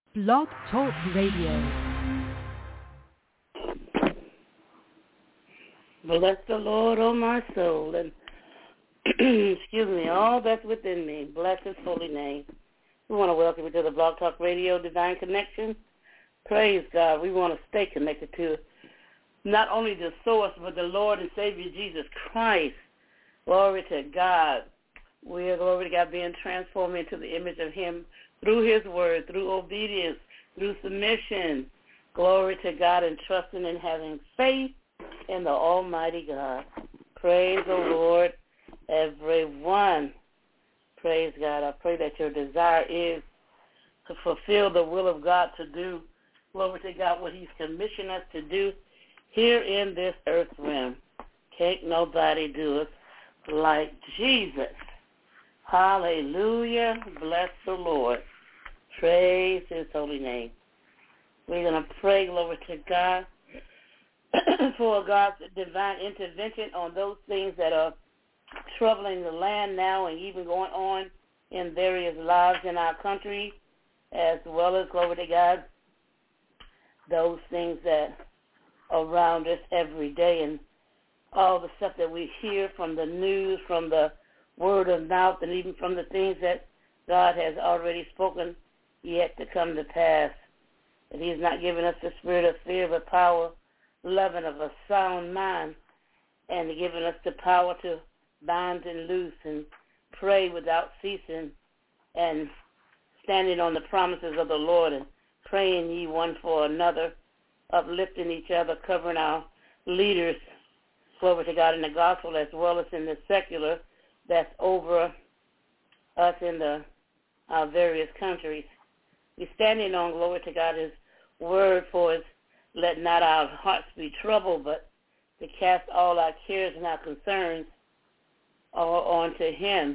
Blog Talk Radio. Bless the Lord, oh my soul, and excuse me, all that's within me. Bless his holy name. We want to welcome you to the Blog Talk Radio Divine Connection. Praise God. We want to stay connected to not only the source, but the Lord and Savior Jesus Christ. Glory to God. We are, glory to God, being transformed into the image of him through his word, through obedience, through submission. Glory to God, and trusting and having faith in the Almighty God. Praise the Lord, everyone. Praise God. I pray that your desire is to fulfill the will of God, to do, glory to God, what he's commissioned us to do here in this earth realm. Can't nobody do it like Jesus. Hallelujah. Bless the Lord. Praise his holy name. We're going to pray, glory to God, for God's divine intervention on those things that are troubling the land now and even going on in various lives in our country, as well as, glory to God, those things that are around us every day and all the stuff that we hear from the news, from the word of mouth, and even from the things that God has already spoken yet to come to pass. That he has not given us the spirit of fear, but power, love, and of a sound mind, and given us the power to bind and loose and pray without ceasing and standing on the promises of the Lord and praying ye one for another, uplifting each other, covering our leaders, glory to God, in the gospel as well as in the secular that's over us in our various countries. We're standing on, glory to God, his word for us, let not our hearts be troubled, but to cast all our cares and our concerns all onto him.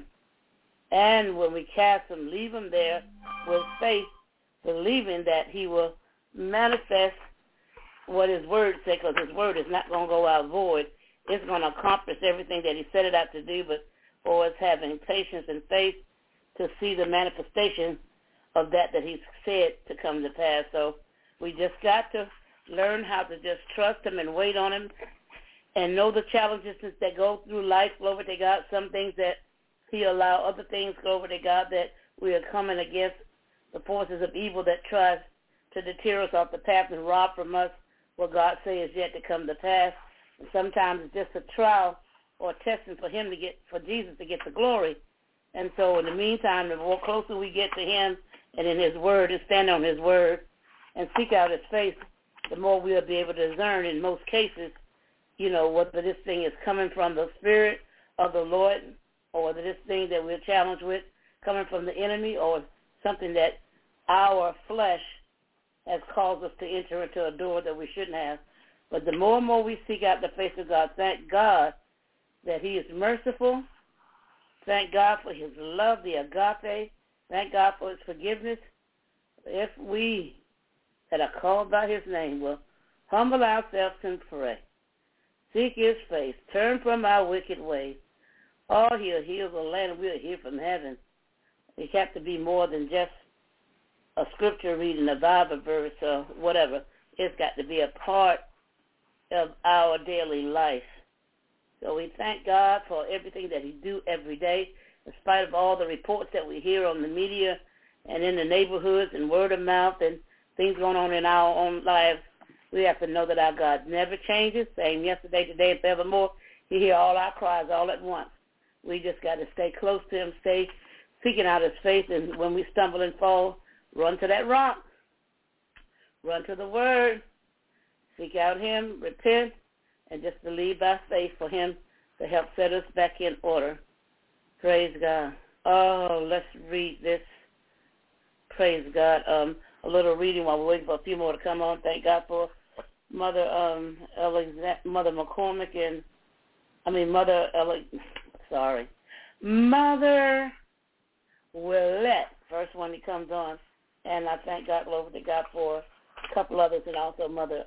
And when we cast them, leave them there with faith, believing that he will manifest what his word says, because his word is not going to go out void. It's going to accomplish everything that he set it out to do, but for us having patience and faith to see the manifestation of that he's said to come to pass. So we just got to learn how to just trust him and wait on him and know the challenges that go through life, glory to God, some things that he allow, other things, glory to God, that we are coming against the forces of evil that tries to deter us off the path and rob from us what God says is yet to come to pass. And sometimes it's just a trial or testing for him to get, for Jesus to get the glory. And so in the meantime, the more closer we get to him and in his word and stand on his word and seek out his face, the more we'll be able to discern in most cases, you know, whether this thing is coming from the Spirit of the Lord or whether this thing that we're challenged with coming from the enemy or something that our flesh has caused us to enter into a door that we shouldn't have. But the more and more we seek out the face of God, thank God that he is merciful. Thank God for his love, the agape. Thank God for his forgiveness. If we that are called by his name will humble ourselves and pray, seek his face, turn from our wicked ways, all he'll heal the land and we'll hear from heaven. It has to be more than just a scripture reading, a Bible verse or whatever. It's got to be a part of our daily life. So we thank God for everything that he do every day, in spite of all the reports that we hear on the media and in the neighborhoods and word of mouth and things going on in our own lives. We have to know that our God never changes, same yesterday, today, and forevermore. He hears all our cries all at once. We just got to stay close to him, stay seeking out his face, and when we stumble and fall, run to that rock. Run to the word. Seek out him, repent, and just believe by faith for him to help set us back in order. Praise God. Oh, let's read this. Praise God. A little reading while we're waiting for a few more to come on. Thank God for Mother McCormick and Mother Willette, first one that comes on, and I thank God, glory to God, for a couple others, and also Mother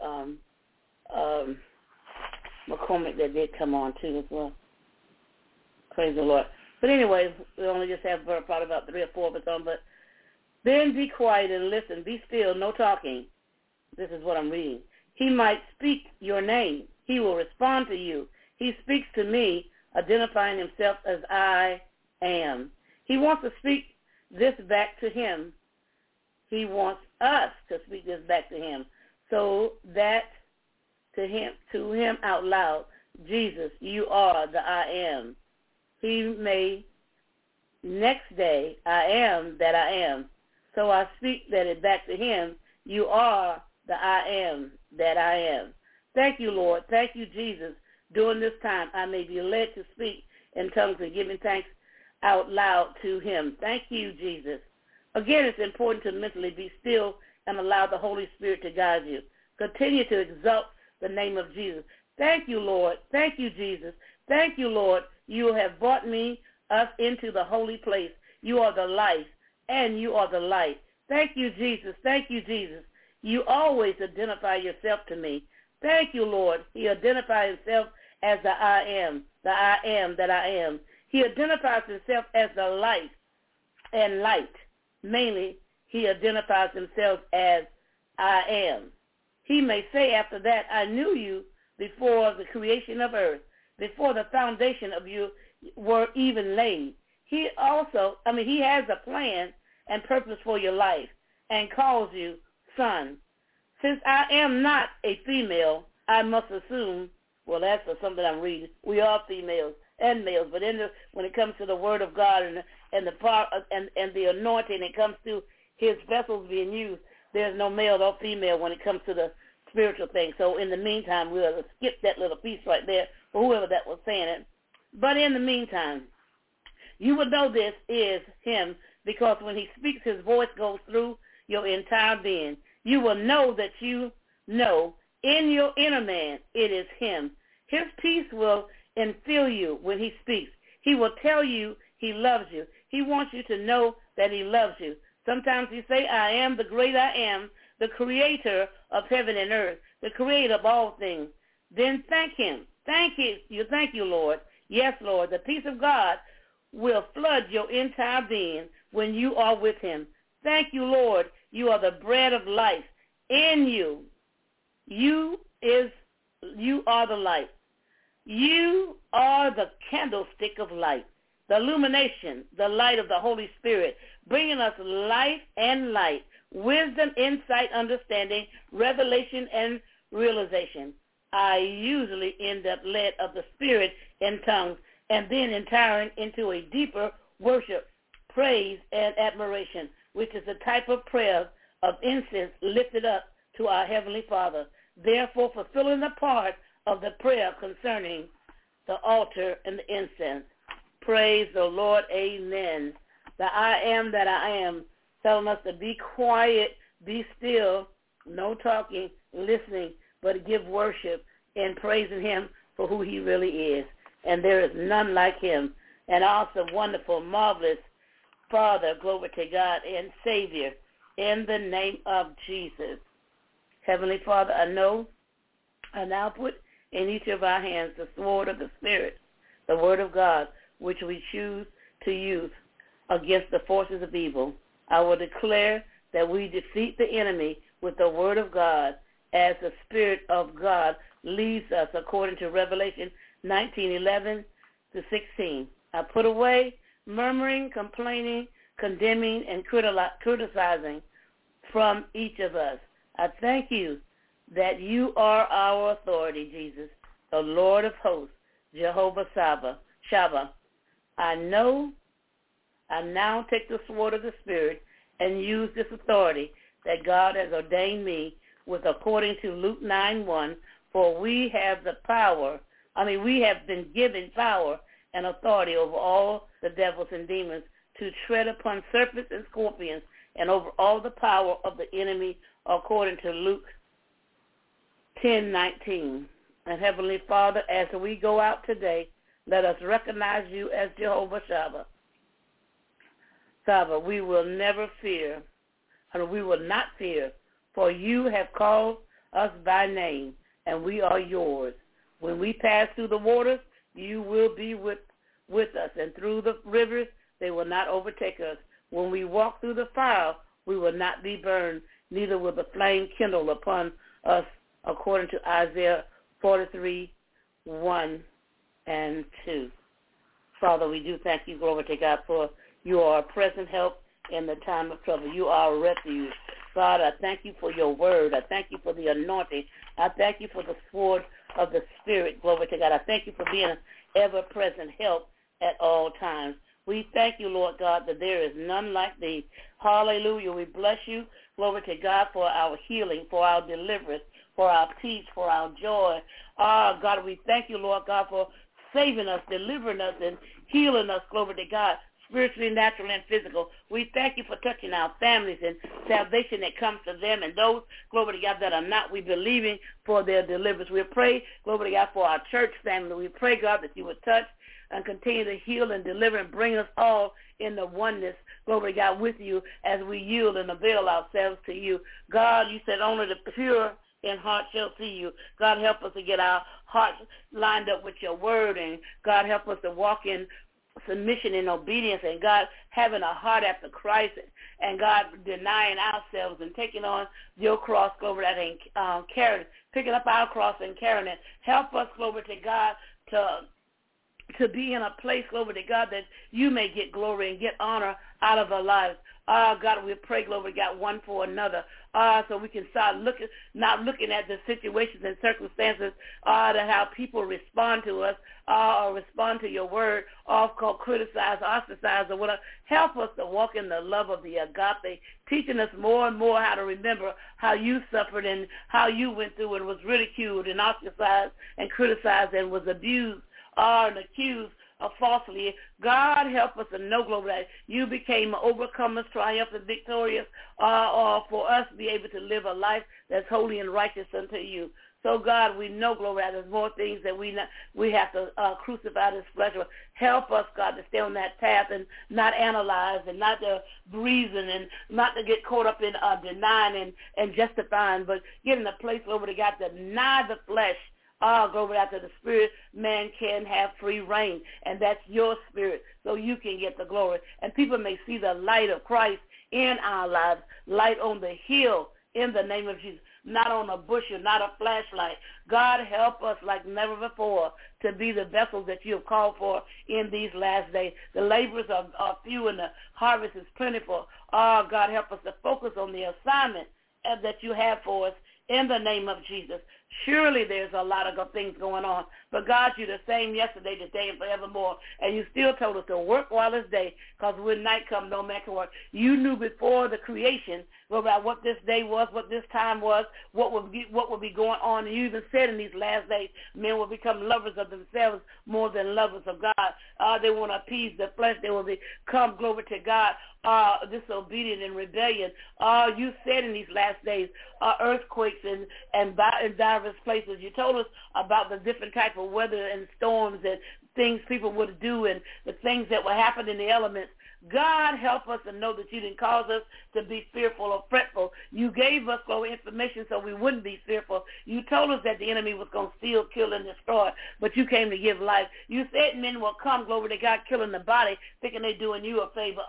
McCormick that did come on too as well. Praise the Lord. But anyway, we only just have probably about 3 or 4 of us on, but Then be quiet and listen. Be still, no talking. This is what I'm reading. He might speak your name. He will respond to you. He speaks to me, identifying himself as I am. He wants to speak this back to him. He wants us to speak this back to him. So that to him out loud, Jesus, you are the I am. He may next day, I am that I am. So I speak that it back to him. You are the I am that I am. Thank you, Lord. Thank you, Jesus. During this time, I may be led to speak in tongues and giving thanks out loud to him. Thank you, Jesus. Again, it's important to mentally be still and allow the Holy Spirit to guide you. Continue to exalt the name of Jesus. Thank you, Lord. Thank you, Jesus. Thank you, Lord. You have brought us into the holy place. You are the life, and you are the light. Thank you, Jesus. Thank you, Jesus. You always identify yourself to me. Thank you, Lord. He identifies himself as the I am that I am. He identifies himself as the life and light. Mainly, he identifies himself as I am. He may say after that, I knew you before the creation of earth, before the foundation of you were even laid. He has a plan and purpose for your life and calls you son. Since I am not a female, I must assume, well, that's something I'm reading. We are females and males, but when it comes to the Word of God and the power and the anointing, it comes to His vessels being used. There's no male or female when it comes to the spiritual thing. So in the meantime, we'll skip that little piece right there for whoever that was saying it. But in the meantime, you will know this is Him because when He speaks, His voice goes through your entire being. You will know that you know in your inner man it is Him. His peace will infill you when He speaks. He will tell you He loves you. He wants you to know that He loves you. Sometimes He say, I am the great I am, the creator of heaven and earth, the creator of all things. Then thank Him. Thank you, Lord. Yes, Lord. The peace of God will flood your entire being when you are with Him. Thank you, Lord. You are the bread of life. In you, you are the light. You are the candlestick of light, the illumination, the light of the Holy Spirit, bringing us life and light, wisdom, insight, understanding, revelation, and realization. I usually end up led of the Spirit in tongues and then entering into a deeper worship, praise, and admiration, which is a type of prayer of incense lifted up to our Heavenly Father, therefore fulfilling the part of the prayer concerning the altar and the incense. Praise the Lord. Amen. The I am that I am, telling us to be quiet, be still, no talking, listening, but give worship and praising Him for who He really is. And there is none like Him. An awesome, wonderful, marvelous Father, glory to God, and Savior, in the name of Jesus. Heavenly Father, I now put in each of our hands the sword of the Spirit, the Word of God, which we choose to use against the forces of evil. I will declare that we defeat the enemy with the Word of God as the Spirit of God leads us according to Revelation 19:11 to 16. I put away murmuring, complaining, condemning, and criticizing from each of us. I thank you that you are our authority, Jesus, the Lord of hosts, Jehovah Shabbat. I now take the sword of the Spirit and use this authority that God has ordained me with according to Luke 9:1, for we have been given power and authority over all the devils and demons to tread upon serpents and scorpions and over all the power of the enemy according to Luke 10:19. And Heavenly Father, as we go out today, let us recognize you as Jehovah Shabbat. Shabbat, we will not fear, for you have called us by name, and we are yours. When we pass through the waters, you will be with us, and through the rivers, they will not overtake us. When we walk through the fire we will not be burned, neither will the flame kindle upon us, according to Isaiah 43, 1 and 2. Father, we do thank you, glory to God, for you are a present help in the time of trouble. You are a refuge. God, I thank you for your word. I thank you for the anointing. I thank you for the sword of the Spirit, glory to God. I thank you for being an ever-present help at all times. We thank you, Lord God, that there is none like thee. Hallelujah. We bless you, glory to God, for our healing, for our deliverance, for our peace, for our joy. God, we thank you, Lord God, for saving us, delivering us, and healing us, glory to God, spiritually, natural, and physical. We thank you for touching our families and salvation that comes to them and those, glory to God, that are not. We believing for their deliverance. We pray, glory to God, for our church family. We pray, God, that you would touch and continue to heal and deliver and bring us all in the oneness, glory to God, with you as we yield and avail ourselves to you. God, you said only the pure in heart shall see you. God, help us to get our hearts lined up with your word, and God, help us to walk in submission and obedience, and God, having a heart after Christ, and God, denying ourselves and taking on your cross, glory to God, and carrying, picking up our cross and carrying it. Help us, glory to God, to be in a place, glory to God, that you may get glory and get honor out of our lives. God, we pray, glory to God, one for another, so we can start not looking at the situations and circumstances, that how people respond to us, or respond to your word, or criticize, ostracize, or whatever. Help us to walk in the love of the agape, teaching us more and more how to remember how you suffered and how you went through and was ridiculed and ostracized and criticized and was abused and accused falsely. God, help us to know, glory, that you became overcomers, triumphant, victorious, for us to be able to live a life that's holy and righteous unto you. So, God, we know, glory, that there's more things that we have to crucify this flesh. Help us, God, to stay on that path and not analyze and not to reason and not to get caught up in denying and justifying, but get in a place, glory to God, to deny the flesh. Glory after the spirit, man can have free reign, and that's your spirit, so you can get the glory. And people may see the light of Christ in our lives, light on the hill in the name of Jesus, not on a bush or not a flashlight. God, help us like never before to be the vessels that you have called for in these last days. The laborers are few and the harvest is plentiful. God, help us to focus on the assignment that you have for us in the name of Jesus. Surely there's a lot of good things going on, but God, you're the same yesterday, today, and forevermore, and you still told us to work while it's day, because when night comes, no man can work. You knew before the creation about what this day was, what this time was, what would be going on, and you even said in these last days, men will become lovers of themselves more than lovers of God. They want to appease the flesh. They will become, glory to God, disobedient and rebellion. You said in these last days, earthquakes and diverse places. You told us about the different type of weather and storms and things people would do and the things that would happen in the elements. God, help us to know that you didn't cause us to be fearful or fretful. You gave us information so we wouldn't be fearful. You told us that the enemy was going to steal, kill, and destroy, but you came to give life. You said men will come, glory to God, killing the body, thinking they're doing you a favor.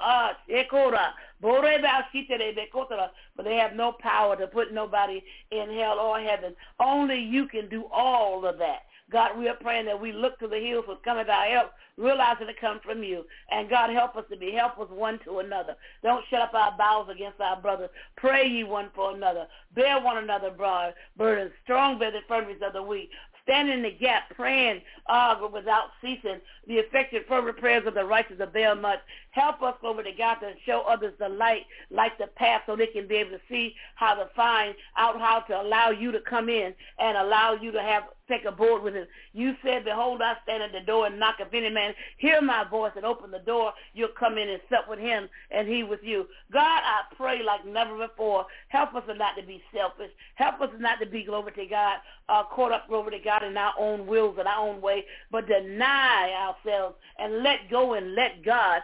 But they have no power to put nobody in hell or heaven. Only you can do all of that. God, we are praying that we look to the hills with coming our help, realizing it comes from you. And God, help us to be helpers one to another. Don't shut up our bowels against our brothers. Pray ye one for another. Bear one another burdens. Strong bear the infirmities of the weak. Stand in the gap, praying without ceasing. The effective, fervent prayers of the righteous avail much. Help us, glory to God, to show others the light, like the path, so they can be able to see how to find out how to allow you to come in and allow you to take a board with us. You said, behold, I stand at the door and knock. If any man hear my voice and open the door, you'll come in and sup with him and he with you. God, I pray like never before. Help us not to be selfish. Help us not to be, glory to God, caught up, glory to God, in our own wills and our own way, but deny ourselves and let go and let God in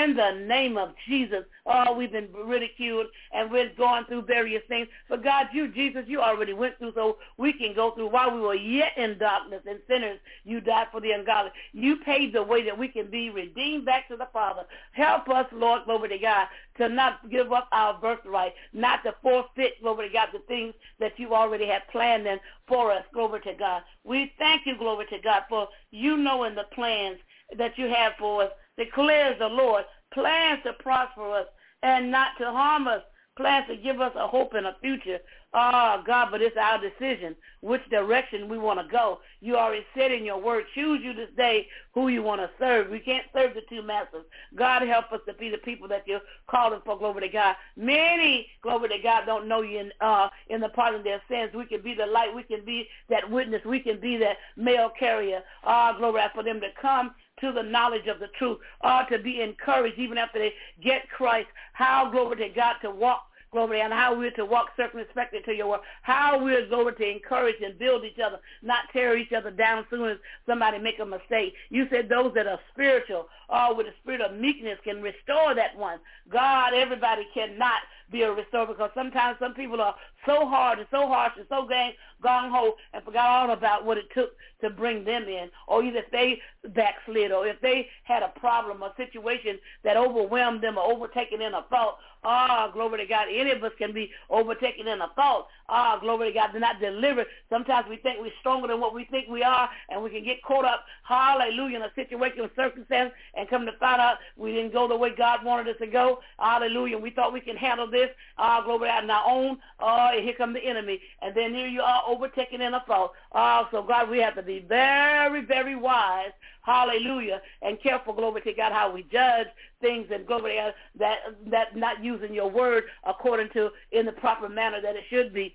in the name of Jesus. Oh, we've been ridiculed and we're going through various things. But God, you, Jesus, you already went through so we can go through. While we were yet in darkness and sinners, you died for the ungodly. You paved the way that we can be redeemed back to the Father. Help us, Lord, glory to God, to not give up our birthright, not to forfeit, glory to God, the things that you already have planned in for us, glory to God. We thank you, glory to God, for you knowing the plans that you have for us. Declares the Lord, plans to prosper us and not to harm us, plans to give us a hope and a future. Oh, God, but it's our decision which direction we want to go. You already said in your word, choose you this day who you want to serve. We can't serve the two masters. God, help us to be the people that you're calling for, glory to God. Many, glory to God, don't know you in the pardon of their sins. We can be the light. We can be that witness. We can be that mail carrier. Glory, for them to come to the knowledge of the truth, to be encouraged even after they get Christ. How, glory to God, to walk, glory, and how we're to walk circumspectly to your word, how we're going to encourage and build each other, not tear each other down as soon as somebody make a mistake. You said those that are spiritual, with the spirit of meekness, can restore that one. God, everybody cannot be a restorer, because sometimes some people are so hard and so harsh and so gung-ho and forgot all about what it took to bring them in, or either if they backslid, or if they had a problem or situation that overwhelmed them or overtaken in a fault. Glory to God. Any of us can be overtaken in a fault. Glory to God. They're not delivered. Sometimes we think we're stronger than what we think we are, and we can get caught up, hallelujah, in a situation or circumstance, and come to find out we didn't go the way God wanted us to go. Hallelujah. We thought we can handle this. Glory to God, on our own. And here comes the enemy. And then here you are overtaken in a fault. So God, we have to be very, very wise. Hallelujah. And careful, glory to God, how we judge things, and glory to God, that not using your word according to in the proper manner that it should be.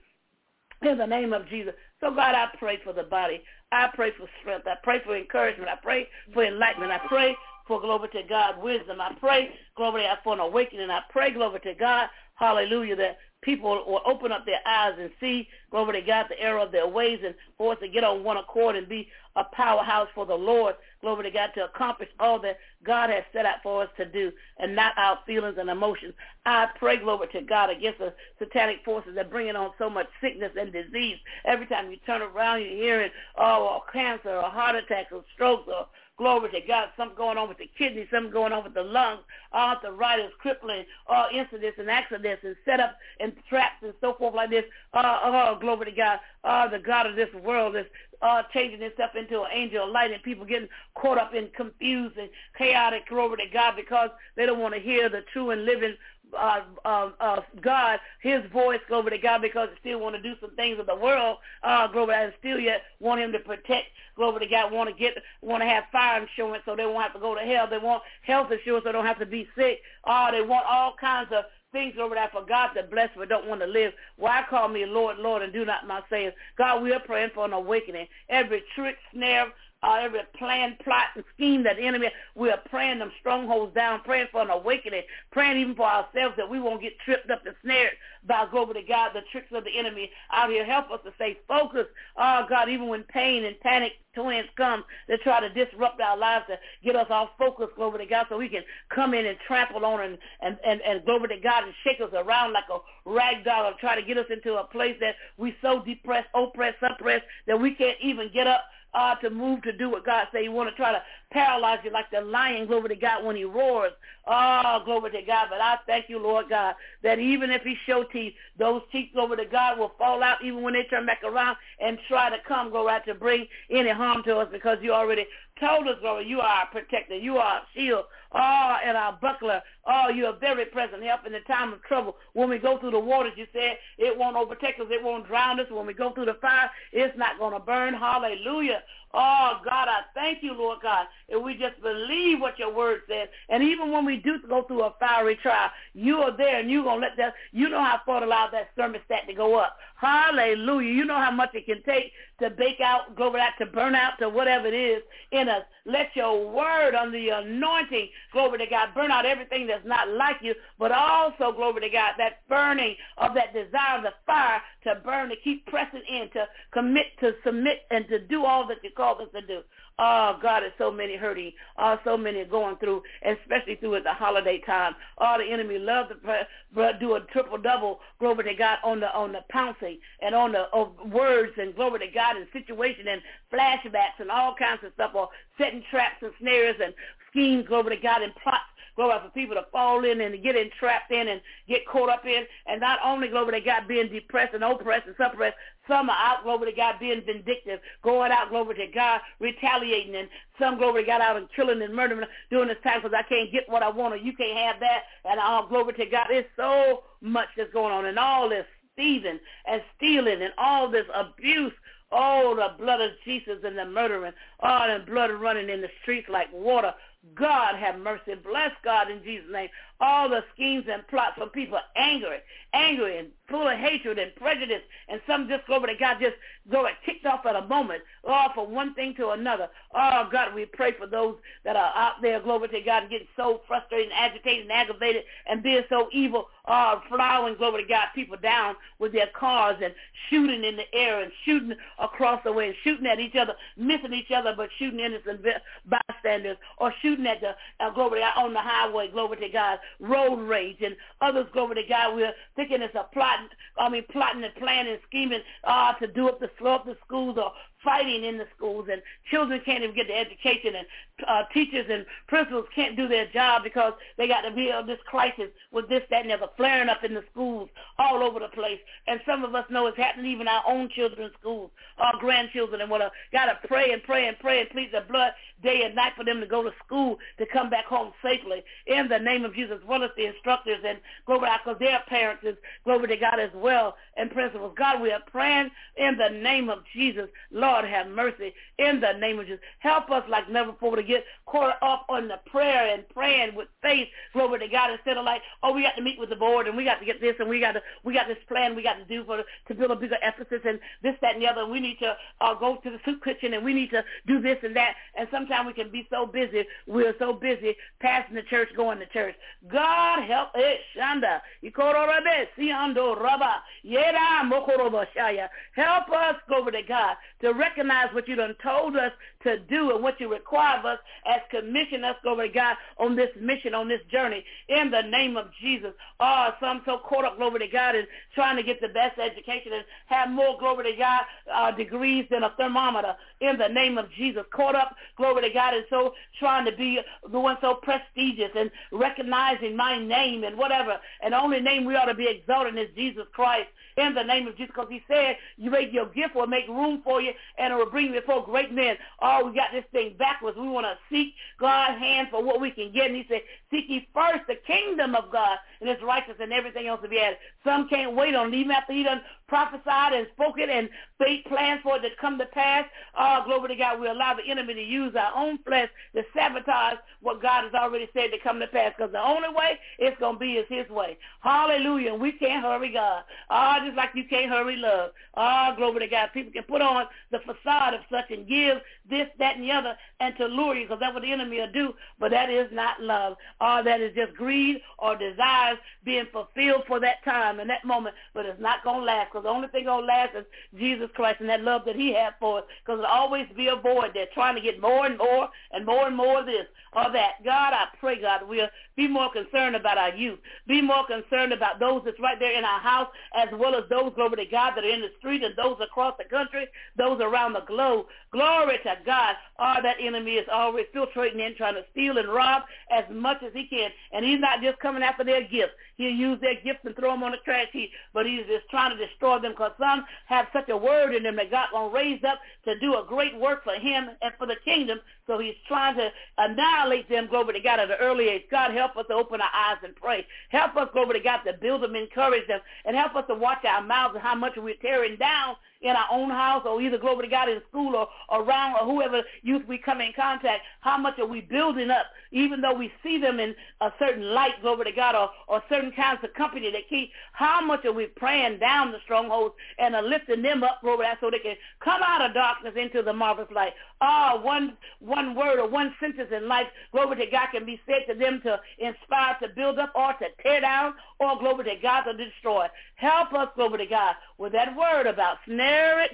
In the name of Jesus. So, God, I pray for the body. I pray for strength. I pray for encouragement. I pray for enlightenment. I pray for, glory to God, wisdom. I pray, glory to God, for an awakening. I pray, glory to God, hallelujah, that people will open up their eyes and see, glory to God, the error of their ways, and for us to get on one accord and be a powerhouse for the Lord, glory to God, to accomplish all that God has set out for us to do, and not our feelings and emotions. I pray, glory to God, against the satanic forces that bring on so much sickness and disease. Every time you turn around, you're hearing, cancer or heart attacks or strokes or glory to God, something going on with the kidneys, something going on with the lungs, arthritis, crippling, incidents and accidents and setups and traps and so forth like this. Glory to God, the God of this world is changing itself into an angel of light, and people getting caught up in confused and chaotic, glory to God, because they don't want to hear the true and living God, his voice, glory to God, because they still want to do some things of the world, glory to God, and still yet want him to protect, glory to God, want to have fire insurance so they won't have to go to hell. They want health insurance so they don't have to be sick. They want all kinds of things over there for God to bless, but don't want to live. Why call me Lord, Lord, and do not my sayings? God, we are praying for an awakening. Every trick, snare, every plan, plot, and scheme that the enemy, we are praying them strongholds down, praying for an awakening, praying even for ourselves that we won't get tripped up and snared by, glory to God, the tricks of the enemy out here. Help us to stay focused, God, even when pain and panic twins come to try to disrupt our lives, to get us off focus, glory to God, so we can come in and trample on and glory to God, and shake us around like a rag doll, and try to get us into a place that we so depressed, oppressed, suppressed, that we can't even get up to move to do what God said. You want to try to paralyze you like the lion, glory to God, when he roars. Glory to God. But I thank you, Lord God, that even if he show teeth, those teeth, glory to God, will fall out even when they turn back around and try to come, glory, to bring any harm to us, because you already told us, glory, you are our protector. You are our shield, and our buckler. You are very present help in the time of trouble. When we go through the waters, you said it won't overtake us. It won't drown us. When we go through the fire, it's not going to burn. Hallelujah. Oh, God, I thank you, Lord God, if we just believe what your word says. And even when we do go through a fiery trial, you are there, and you're going to let that, you know how far to allow that thermostat to go up. Hallelujah. You know how much it can take to bake out, glory to burn out, to whatever it is in us. Let your word under the anointing, glory to God, burn out everything that's not like you, but also, glory to God, that burning of that desire, the fire to burn, to keep pressing in, to commit, to submit, and to do all that you called us to do. Oh, God, there's so many hurting. Oh, so many going through, especially through at the holiday time. Oh, the enemy loves to do a triple-double, glory to God, on the pouncing and on the words and glory to God and situation and flashbacks and all kinds of stuff, or setting traps and snares and schemes, glory to God, and plots, glory, for people to fall in and get entrapped in and get caught up in. And not only, glory to God, being depressed and oppressed and suppressed, some are out, glory to God, being vindictive, going out, glory to God, retaliating, and some, glory to God, out and killing and murdering during this time because I can't get what I want, or you can't have that, and glory to God. There's so much that's going on, and all this thieving and stealing and all this abuse. Oh, the blood of Jesus and the murdering. Oh, the blood running in the streets like water. God have mercy. Bless God in Jesus' name. All the schemes and plots from people angry and full of hatred and prejudice, and some just, glory to God, just go and kicked off at a moment, from one thing to another. Oh, God, we pray for those that are out there, glory to God, and getting so frustrated and agitated and aggravated and being so evil, plowing, glory to God, people down with their cars and shooting in the air and shooting across the way and shooting at each other, missing each other, but shooting innocent bystanders, or shooting at the, glory to God, on the highway, glory to God, road rage, and others, glory to God, we're thinking it's a plotting and planning and scheming to do up the slow up the schools, or fighting in the schools, and children can't even get the education, and teachers and principals can't do their job because they got to deal with this crisis with this, that, and the other, flaring up in the schools all over the place. And some of us know it's happening even our own children's schools, our grandchildren, and what got to pray and plead the blood day and night for them to go to school, to come back home safely in the name of Jesus, as well as the instructors and glory to God, because their parents is glory to God as well, and principals. God, we are praying in the name of Jesus. Lord, have mercy in the name of Jesus. Help us like never before to get caught up on the prayer and praying with faith, glory to God, instead of like, oh, we got to meet with the board and we got to get this and we got this plan we got to do to build a bigger emphasis and this, that, and the other. We need to go to the soup kitchen and we need to do this and that. And sometimes we can be so busy. We're so busy passing the church, going to church. God help it, Shanda. Help us, glory to God, to recognize what you done told us to do and what you require of us as commission us, glory to God, on this mission, on this journey, in the name of Jesus. Some so caught up, glory to God, in trying to get the best education and have more, glory to God, degrees than a thermometer, in the name of Jesus. Caught up, glory to God, and so trying to be the one so prestigious and recognizing my name and whatever. And the only name we ought to be exalting is Jesus Christ, in the name of Jesus, because he said you make your gift will make room for you and it will bring you before great men. We got this thing backwards. We want to seek God's hand for what we can get. And he said, seek ye first the kingdom of God and his righteousness, and everything else will be added. Some can't wait on it. Even after he done prophesied and spoken and made plans for it to come to pass. Glory to God, we allow the enemy to use our own flesh to sabotage what God has already said to come to pass, because the only way it's going to be is his way. Hallelujah. And we can't hurry God. Just like you can't hurry love. Glory to God. People can put on the facade of such and give this, that, and the other, and to lure you, because that's what the enemy will do, but that is not love. That is just greed or desires being fulfilled for that time and that moment, but it's not going to last, because the only thing going to last is Jesus Christ and that love that he had for us, because it'll always be a void there trying to get more and more and more and more of this or that. God, I pray, God, we'll be more concerned about our youth, be more concerned about those that's right there in our house, as well as those, glory to God, that are in the street, and those across the country, those around the globe. Glory to God. That enemy is always filtrating in, trying to steal and rob as much as he can. And he's not just coming after their gifts. He'll use their gifts and throw them on the trash heap, but he's just trying to destroy them, because some have such a word in them that God will raise up to do a great work for him and for the kingdom. So he's trying to annihilate them, glory to God, at an early age. God, help us to open our eyes and pray. Help us, glory to God, to build them, encourage them, and help us to watch our mouths and how much we're tearing down in our own house, or either, glory to God, in school or around, or whoever youth we come in contact. How much are we building up, even though we see them in a certain light, glory to God, or certain kinds of company that keep? How much are we praying down the strongholds and lifting them up, glory, so they can come out of darkness into the marvelous light. One word or one sentence in life, glory to God, can be said to them to inspire, to build up, or to tear down, or glory to God, to destroy. Help us, glory to God, with that word about snared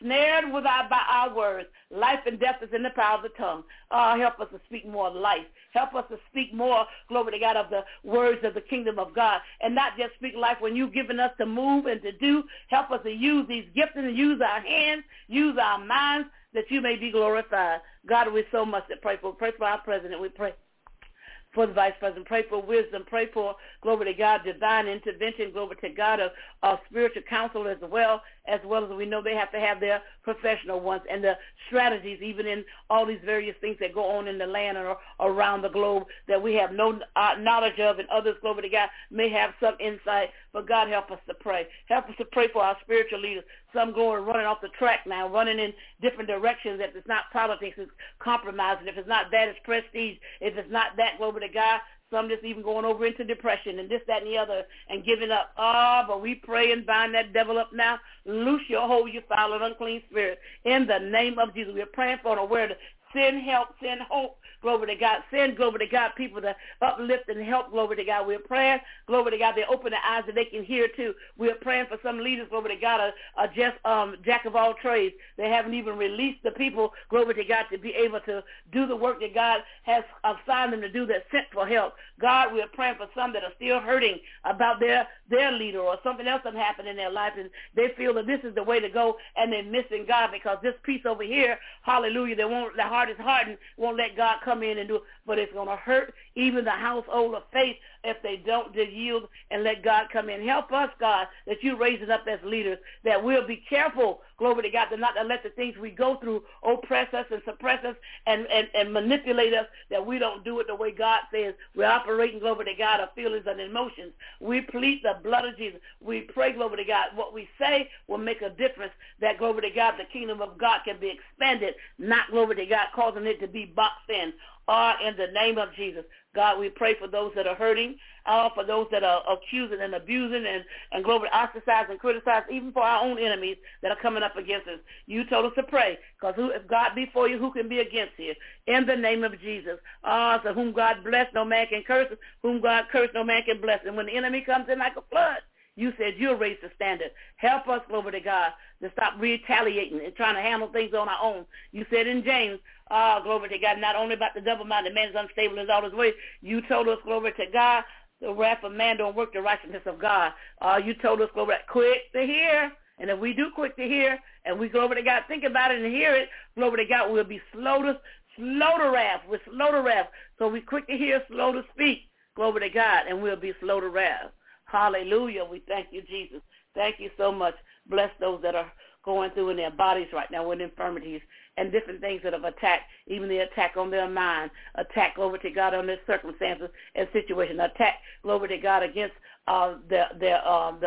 by our words. Life and death is in the power of the tongue. Help us to speak more life. Help us to speak more, glory to God, of the words of the kingdom of God, and not just speak life when you've given us to move and to do. Help us to use these gifts and use our hands, use our minds, that you may be glorified. God, we so much to pray for. Pray for our president. We pray for the vice president. Pray for wisdom. Pray for, glory to God, divine intervention. Glory to God, of spiritual counsel as well as we know they have to have their professional ones and the strategies, even in all these various things that go on in the land or around the globe that we have no knowledge of, and others, glory to God, may have some insight. But God, help us to pray. Help us to pray for our spiritual leaders. Some running off the track now, running in different directions. If it's not politics, it's compromising. If it's not that, it's prestige. If it's not that, glory to God, some just even going over into depression and this, that, and the other and giving up. But we pray and bind that devil up now. Loose your hold, you foul and unclean spirit. In the name of Jesus, we're praying for an awareness. Send help, send hope, glory to God. Send, glory to God, people to uplift and help, glory to God. We're praying, glory to God, they open their eyes that they can hear too. We're praying for some leaders, glory to God, are just jack of all trades. They haven't even released the people, glory to God, to be able to do the work that God has assigned them to do, that sent for help. God, we're praying for some that are still hurting about their leader or something else that happened in their life, and they feel that this is the way to go, and they're missing God because this piece over here, hallelujah, their heart is hardened, won't let God come in and do it, but it's going to hurt even the household of faith if they don't yield and let God come in. Help us, God, that you raise us up as leaders, that we'll be careful, glory to God, to not let the things we go through oppress us and suppress us and manipulate us, that we don't do it the way God says. We're operating, glory to God, of feelings and emotions. We plead the blood of Jesus. We pray, glory to God, what we say will make a difference, that, glory to God, the kingdom of God can be expanded, not, glory to God, causing it to be boxed in. In the name of Jesus. God, we pray for those that are hurting, for those that are accusing and abusing and glory, ostracizing and criticizing, even for our own enemies that are coming up against us. You told us to pray, because if God be for you, who can be against you? In the name of Jesus. So whom God bless, no man can curse. Whom God curse, no man can bless. And when the enemy comes in like a flood, you said you'll raise the standard. Help us, glory to God, to stop retaliating and trying to handle things on our own. You said in James, glory to God, not only about the double-minded man is unstable in all his ways. You told us, glory to God, the wrath of man don't work the righteousness of God. You told us, glory, quick to hear. And if we do quick to hear, and we, glory to God, think about it and hear it, glory to God, we'll be slow to wrath. We're slow to wrath. So we quick to hear, slow to speak, glory to God, and we'll be slow to wrath. Hallelujah. We thank you, Jesus. Thank you so much. Bless those that are going through in their bodies right now with infirmities and different things that have attacked, even the attack on their mind, attack, glory to God, on their circumstances and situations, attack, glory to God, against their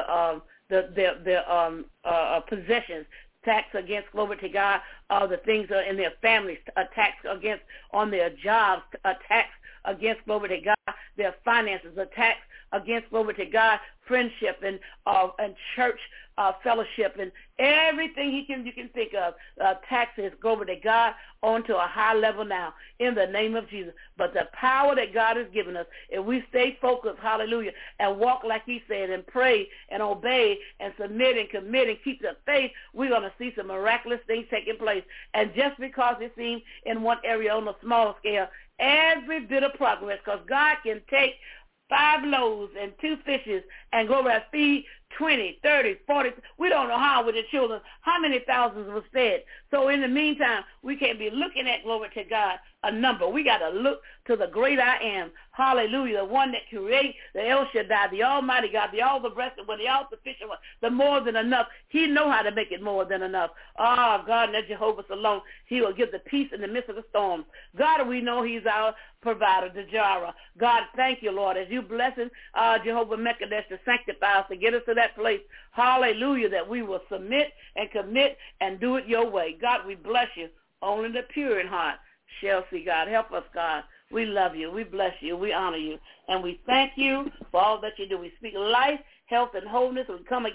possessions, attacks against, glory to God, the things in their families, attacks against on their jobs, attacks against, glory to God, their finances, attacks against, glory to God, friendship and church fellowship and everything you can think of. Taxes, glory to God, onto a high level now in the name of Jesus. But the power that God has given us, if we stay focused, hallelujah, and walk like he said and pray and obey and submit and commit and keep the faith, we're going to see some miraculous things taking place. And just because it seems in one area on a small scale, every bit of progress, because God can take 5 loaves and 2 fishes and go and feed 20, 30, 40. We don't know how with the children, how many thousands was fed. So in the meantime, we can't be looking at, glory to God, a number. We got to look to the great I am. Hallelujah. The one that creates the El Shaddai, the Almighty God, the all-the-breasted one, the all-sufficient one, the more than enough. He know how to make it more than enough. God, and that Jehovah Salome, he will give the peace in the midst of the storm. God, we know he's our provider, the Jireh. God, thank you, Lord, as you blessing Jehovah Mekadesh to sanctify us, to get us to that place. Hallelujah, that we will submit and commit and do it your way. God, we bless you. Only the pure in heart shall see God. Help us, God. We love you. We bless you. We honor you. And we thank you for all that you do. We speak life, health, and wholeness. We come against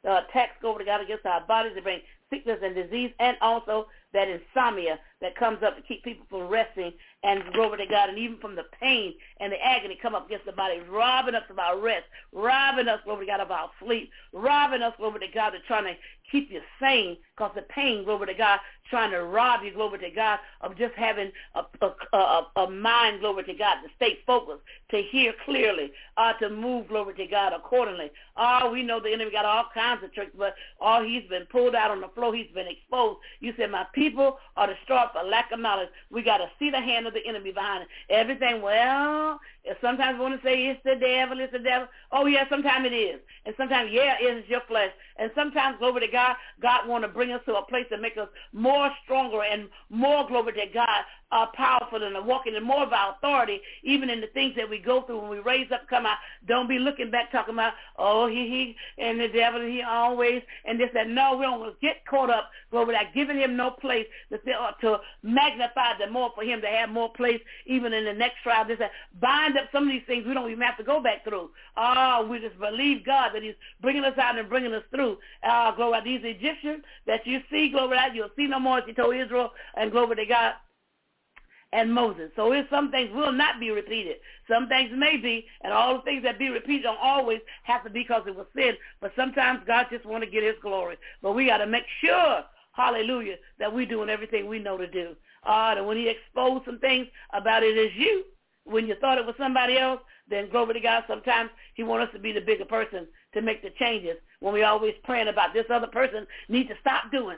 attacks, glory to God, against our bodies. They bring sickness and disease, and also that insomnia that comes up to keep people from resting, and glory to God, and even from the pain and the agony come up against the body, robbing us of our rest, robbing us, glory to God, of our sleep, robbing us, glory to God, of trying to keep you sane, because the pain, glory to God, trying to rob you, glory to God, of just having a mind, glory to God, to stay focused, to hear clearly, to move, glory to God, accordingly. We know the enemy got all kinds of tricks, but he's been pulled out on the floor. He's been exposed. You said, my people are destroyed for lack of knowledge. We got to see the hand of the enemy behind it. Everything, well, sometimes we want to say it's the devil, it's the devil. Oh, yeah, sometimes it is. And sometimes, yeah, it is your flesh. And sometimes, glory to God, God want to bring us to a place to make us more stronger and more, glory to God, powerful and walking in more of our authority, even in the things that we go through when we raise up, come out. Don't be looking back talking about, he and the devil, he always, and this, that. No, we don't get caught up, glory to God, giving him no place to magnify the more for him to have more place even in the next trial. This, that. Bind up some of these things we don't even have to go back through. We just believe God that he's bringing us out and bringing us through. Glory to these Egyptians that you see, glory to God, you'll see no more, as he told Israel, and glory to God, and Moses. So some things will not be repeated. Some things may be, and all the things that be repeated don't always have to be because it was sin. But sometimes God just want to get his glory. But we got to make sure, hallelujah, that we're doing everything we know to do. And when he exposed some things about it as you, when you thought it was somebody else, then glory to God, sometimes he wants us to be the bigger person to make the changes. When we always praying about this other person needs to stop doing.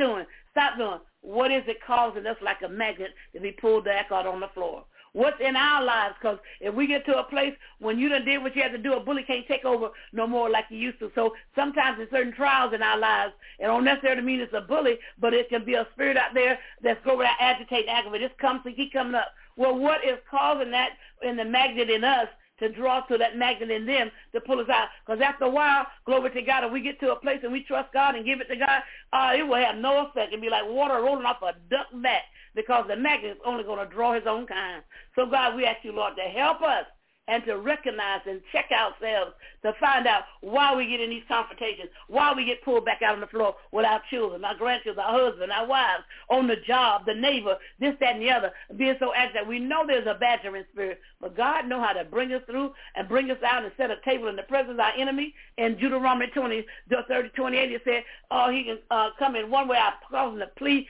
What is it causing us like a magnet to be pulled back out on the floor? What's in our lives? Because if we get to a place when you done did what you had to do, a bully can't take over no more like you used to. So sometimes in certain trials in our lives, it don't necessarily mean it's a bully, but it can be a spirit out there that's going to agitate and aggravate. This comes to keep coming up. Well, what is causing that in the magnet in us to draw to that magnet in them to pull us out? Because after a while, glory to God, if we get to a place and we trust God and give it to God, it will have no effect. It'll be like water rolling off a duck back, because the magnet is only going to draw his own kind. So, God, we ask you, Lord, to help us and to recognize and check ourselves to find out why we get in these confrontations, why we get pulled back out on the floor with our children, our grandchildren, our husband, our wives, on the job, the neighbor, this, that, and the other, being so agitated. We know there's a badgering spirit, but God knows how to bring us through and bring us out and set a table in the presence of our enemy. In Deuteronomy 30:28, it said, he can come in one way, I cause him to flee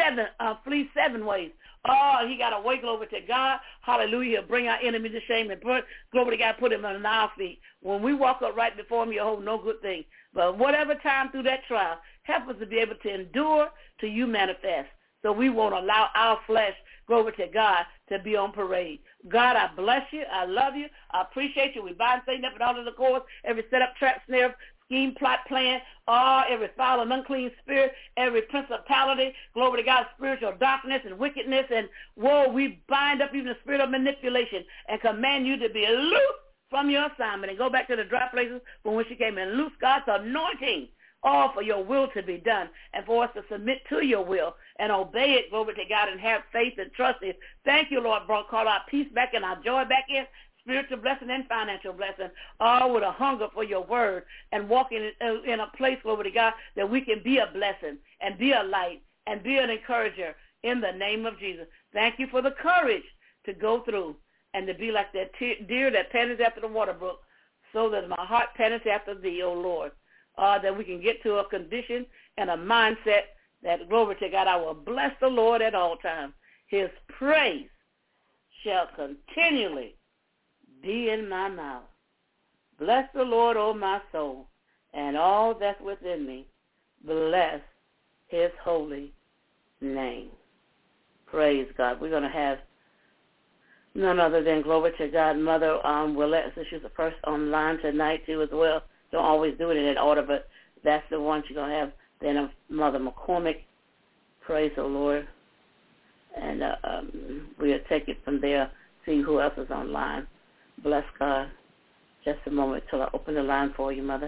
seven ways. He got to wait, glory to God. Hallelujah. He'll bring our enemy to shame and glory to God, put him on our feet. When we walk up right before him, you'll hold no good thing. But whatever time through that trial, help us to be able to endure till you manifest. So we won't allow our flesh, glory to God, to be on parade. God, I bless you. I love you. I appreciate you. We bind Satan up and all of the course, every set-up, trap, snare, scheme, plot, plan, every foul and unclean spirit, every principality, glory to God, spiritual darkness and wickedness, and we bind up even the spirit of manipulation and command you to be loose from your assignment and go back to the dry places from which you came, and loose God's anointing, all for your will to be done and for us to submit to your will and obey it, glory to God, and have faith and trust it. Thank you, Lord, bro. Call our peace back and our joy back in, spiritual blessing and financial blessing, all with a hunger for your word and walking in a place, glory to God, that we can be a blessing and be a light and be an encourager in the name of Jesus. Thank you for the courage to go through and to be like that deer that panteth after the water brook, so that my heart panteth after thee, O Lord, that we can get to a condition and a mindset that, glory to God, I will bless the Lord at all times. His praise shall continually be in my mouth. Bless the Lord, O my soul, and all that's within me. Bless his holy name. Praise God. We're going to have none other than, glory to God, Mother Willette. So she's the first online tonight, too, as well. Don't always do it in that order, but that's the one she's going to have. Then Mother McCormick. Praise the Lord. And we'll take it from there, see who else is online. Bless God. Just a moment till I open the line for you, Mother.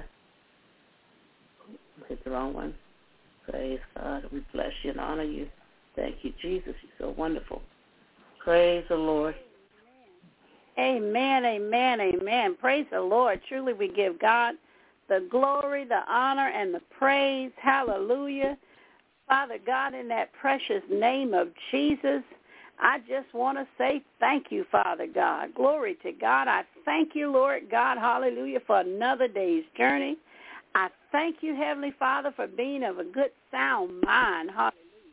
Hit the wrong one. Praise God. We bless you and honor you. Thank you, Jesus. You're so wonderful. Praise the Lord. Amen, amen, amen. Praise the Lord. Truly we give God the glory, the honor, and the praise. Hallelujah. Father God, in that precious name of Jesus, I just want to say thank you, Father God. Glory to God. I thank you, Lord God, hallelujah, for another day's journey. I thank you, Heavenly Father, for being of a good, sound mind, hallelujah.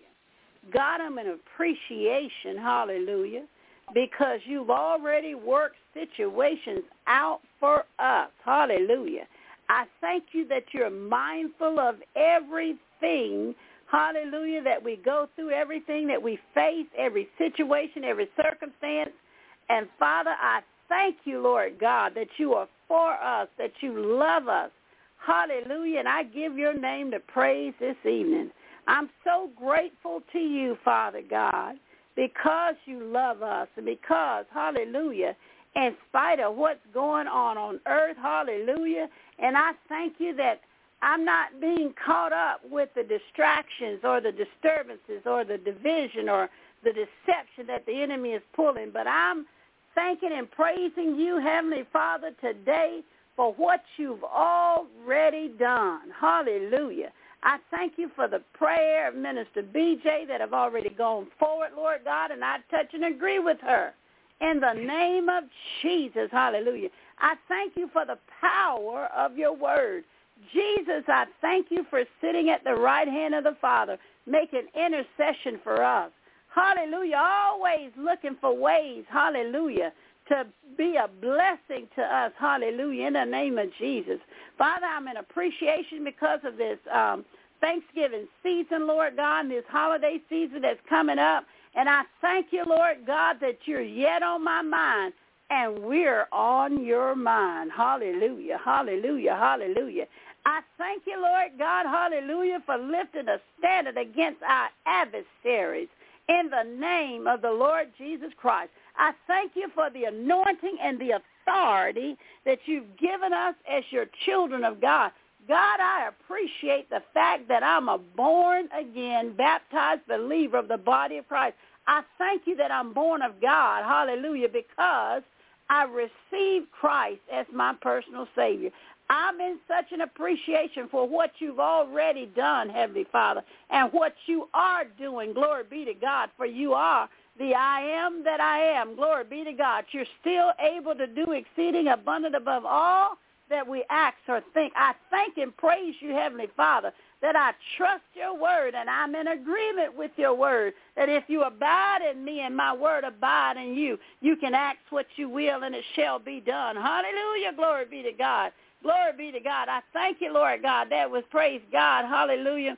God, I'm in appreciation, hallelujah, because you've already worked situations out for us, hallelujah. I thank you that you're mindful of everything, hallelujah, that we go through, everything that we face, every situation, every circumstance. And, Father, I thank you, Lord God, that you are for us, that you love us. Hallelujah. And I give your name the praise this evening. I'm so grateful to you, Father God, because you love us and because, hallelujah, in spite of what's going on earth, hallelujah, and I thank you that I'm not being caught up with the distractions or the disturbances or the division or the deception that the enemy is pulling, but I'm thanking and praising you, Heavenly Father, today for what you've already done. Hallelujah. I thank you for the prayer of Minister BJ that have already gone forward, Lord God, and I touch and agree with her. In the name of Jesus, hallelujah. I thank you for the power of your word. Jesus, I thank you for sitting at the right hand of the Father, making intercession for us. Hallelujah. Always looking for ways, hallelujah, to be a blessing to us, hallelujah, in the name of Jesus. Father, I'm in appreciation because of this Thanksgiving season, Lord God, and this holiday season that's coming up. And I thank you, Lord God, that you're yet on my mind, and we're on your mind. Hallelujah, hallelujah, hallelujah. I thank you, Lord God, hallelujah, for lifting a standard against our adversaries in the name of the Lord Jesus Christ. I thank you for the anointing and the authority that you've given us as your children of God. God, I appreciate the fact that I'm a born-again, baptized believer of the body of Christ. I thank you that I'm born of God, hallelujah, because I received Christ as my personal Savior. I'm in such an appreciation for what you've already done, Heavenly Father, and what you are doing. Glory be to God, for you are the I am that I am. Glory be to God. You're still able to do exceeding abundant above all that we ask or think. I thank and praise you, Heavenly Father, that I trust your word and I'm in agreement with your word, that if you abide in me and my word abide in you, you can ask what you will and it shall be done. Hallelujah. Glory be to God. Glory be to God. I thank you, Lord God. That was, praise God. Hallelujah.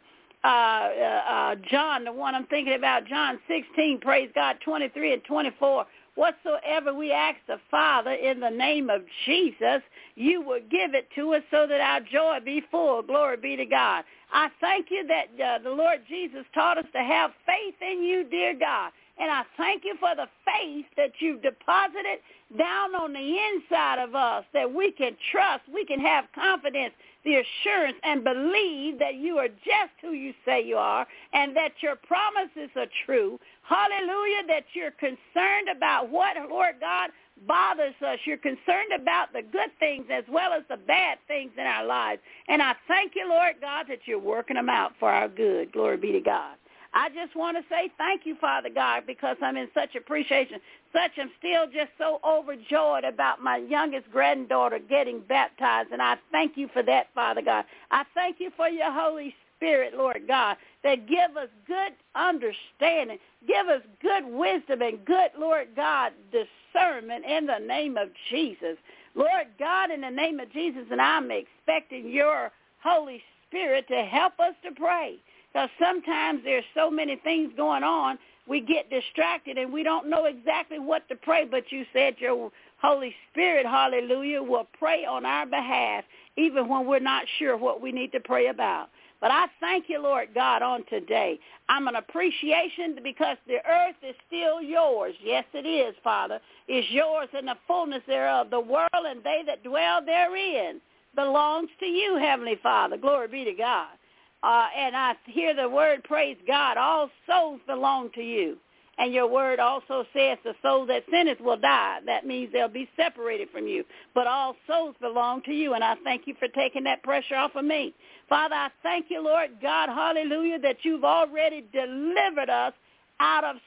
John, the one I'm thinking about, John 16, praise God, 23 and 24. Whatsoever we ask the Father in the name of Jesus, you will give it to us so that our joy be full. Glory be to God. I thank you that the Lord Jesus taught us to have faith in you, dear God. And I thank you for the faith that you've deposited down on the inside of us, that we can trust, we can have confidence, the assurance, and believe that you are just who you say you are and that your promises are true. Hallelujah, that you're concerned about what, Lord God, bothers us. You're concerned about the good things as well as the bad things in our lives. And I thank you, Lord God, that you're working them out for our good. Glory be to God. I just want to say thank you, Father God, because I'm in such appreciation. I'm still just so overjoyed about my youngest granddaughter getting baptized, and I thank you for that, Father God. I thank you for your Holy Spirit, Lord God, that give us good understanding, give us good wisdom and good, Lord God, discernment in the name of Jesus. Lord God, in the name of Jesus, and I'm expecting your Holy Spirit to help us to pray. Because sometimes there's so many things going on, we get distracted and we don't know exactly what to pray. But you said your Holy Spirit, hallelujah, will pray on our behalf, even when we're not sure what we need to pray about. But I thank you, Lord God, on today. I'm an appreciation because the earth is still yours. Yes, it is, Father. It's yours and the fullness thereof. The world and they that dwell therein belongs to you, Heavenly Father. Glory be to God. And I hear the word, praise God, all souls belong to you. And your word also says the soul that sinneth will die. That means they'll be separated from you. But all souls belong to you, and I thank you for taking that pressure off of me. Father, I thank you, Lord God, hallelujah, that you've already delivered us out of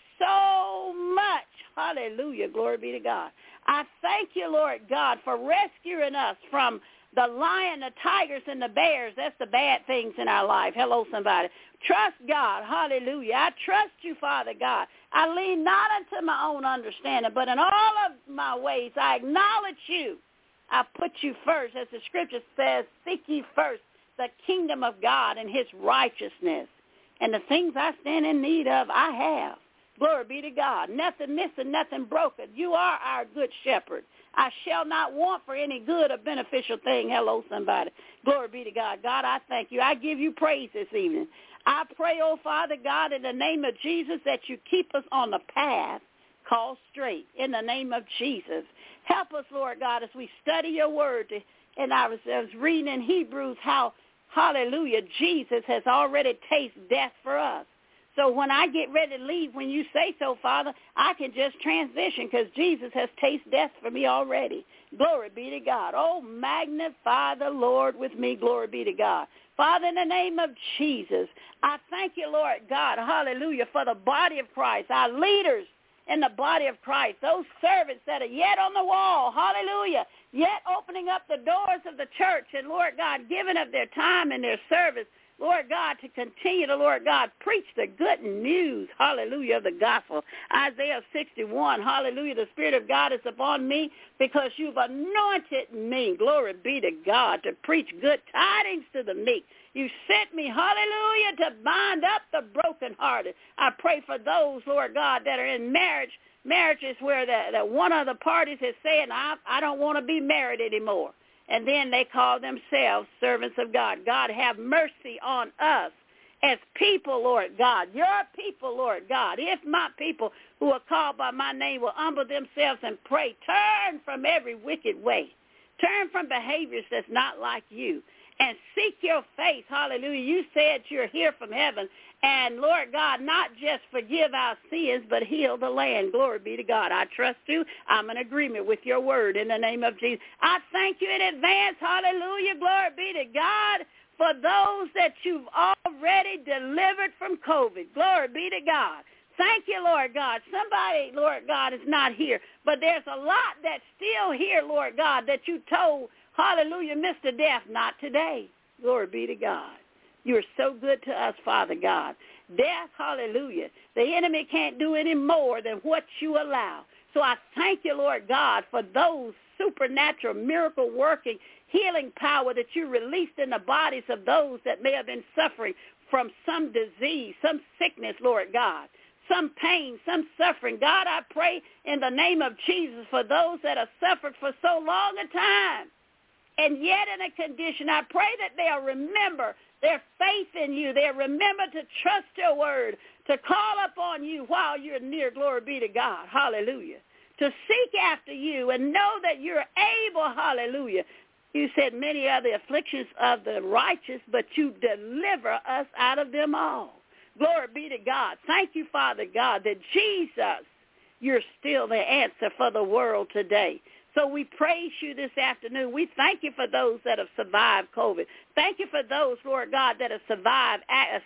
so much. Hallelujah, glory be to God. I thank you, Lord God, for rescuing us from the lion, the tigers, and the bears. That's the bad things in our life. Hello, somebody. Trust God. Hallelujah. I trust you, Father God. I lean not unto my own understanding, but in all of my ways I acknowledge you. I put you first. As the scripture says, seek ye first the kingdom of God and his righteousness. And the things I stand in need of, I have. Glory be to God. Nothing missing, nothing broken. You are our good shepherd. I shall not want for any good or beneficial thing. Hello, somebody. Glory be to God. God, I thank you. I give you praise this evening. I pray, oh Father God, in the name of Jesus, that you keep us on the path called straight. In the name of Jesus. Help us, Lord God, as we study your word. And I was reading in Hebrews how, hallelujah, Jesus has already tasted death for us. So when I get ready to leave, when you say so, Father, I can just transition because Jesus has tasted death for me already. Glory be to God. Oh, magnify the Lord with me. Glory be to God. Father, in the name of Jesus, I thank you, Lord God, hallelujah, for the body of Christ, our leaders in the body of Christ, those servants that are yet on the wall, hallelujah, yet opening up the doors of the church and, Lord God, giving up their time and their service, Lord God, to continue to, Lord God, preach the good news, hallelujah, of the gospel. Isaiah 61, hallelujah, the Spirit of God is upon me because you've anointed me, glory be to God, to preach good tidings to the meek. You sent me, hallelujah, to bind up the brokenhearted. I pray for those, Lord God, that are in marriages where the one of the parties is saying, I don't want to be married anymore. And then they call themselves servants of God. God, have mercy on us as people, Lord God. Your people, Lord God. If my people who are called by my name will humble themselves and pray, turn from every wicked way. Turn from behaviors that's not like you. And seek your face. Hallelujah. You said you're here from heaven. And, Lord God, not just forgive our sins, but heal the land. Glory be to God. I trust you. I'm in agreement with your word in the name of Jesus. I thank you in advance. Hallelujah. Glory be to God for those that you've already delivered from COVID. Glory be to God. Thank you, Lord God. Somebody, Lord God, is not here. But there's a lot that's still here, Lord God, that you told, hallelujah, Mr. Death, not today. Glory be to God. You are so good to us, Father God. Death, hallelujah. The enemy can't do any more than what you allow. So I thank you, Lord God, for those supernatural, miracle-working, healing power that you released in the bodies of those that may have been suffering from some disease, some sickness, Lord God, some pain, some suffering. God, I pray in the name of Jesus for those that have suffered for so long a time and yet in a condition, I pray that they'll remember their faith in you. They'll remember to trust your word, to call upon you while you're near. Glory be to God. Hallelujah. To seek after you and know that you're able. Hallelujah. You said many are the afflictions of the righteous, but you deliver us out of them all. Glory be to God. Thank you, Father God, that Jesus, you're still the answer for the world today. So we praise you this afternoon. We thank you for those that have survived COVID. Thank you for those, Lord God, that have survived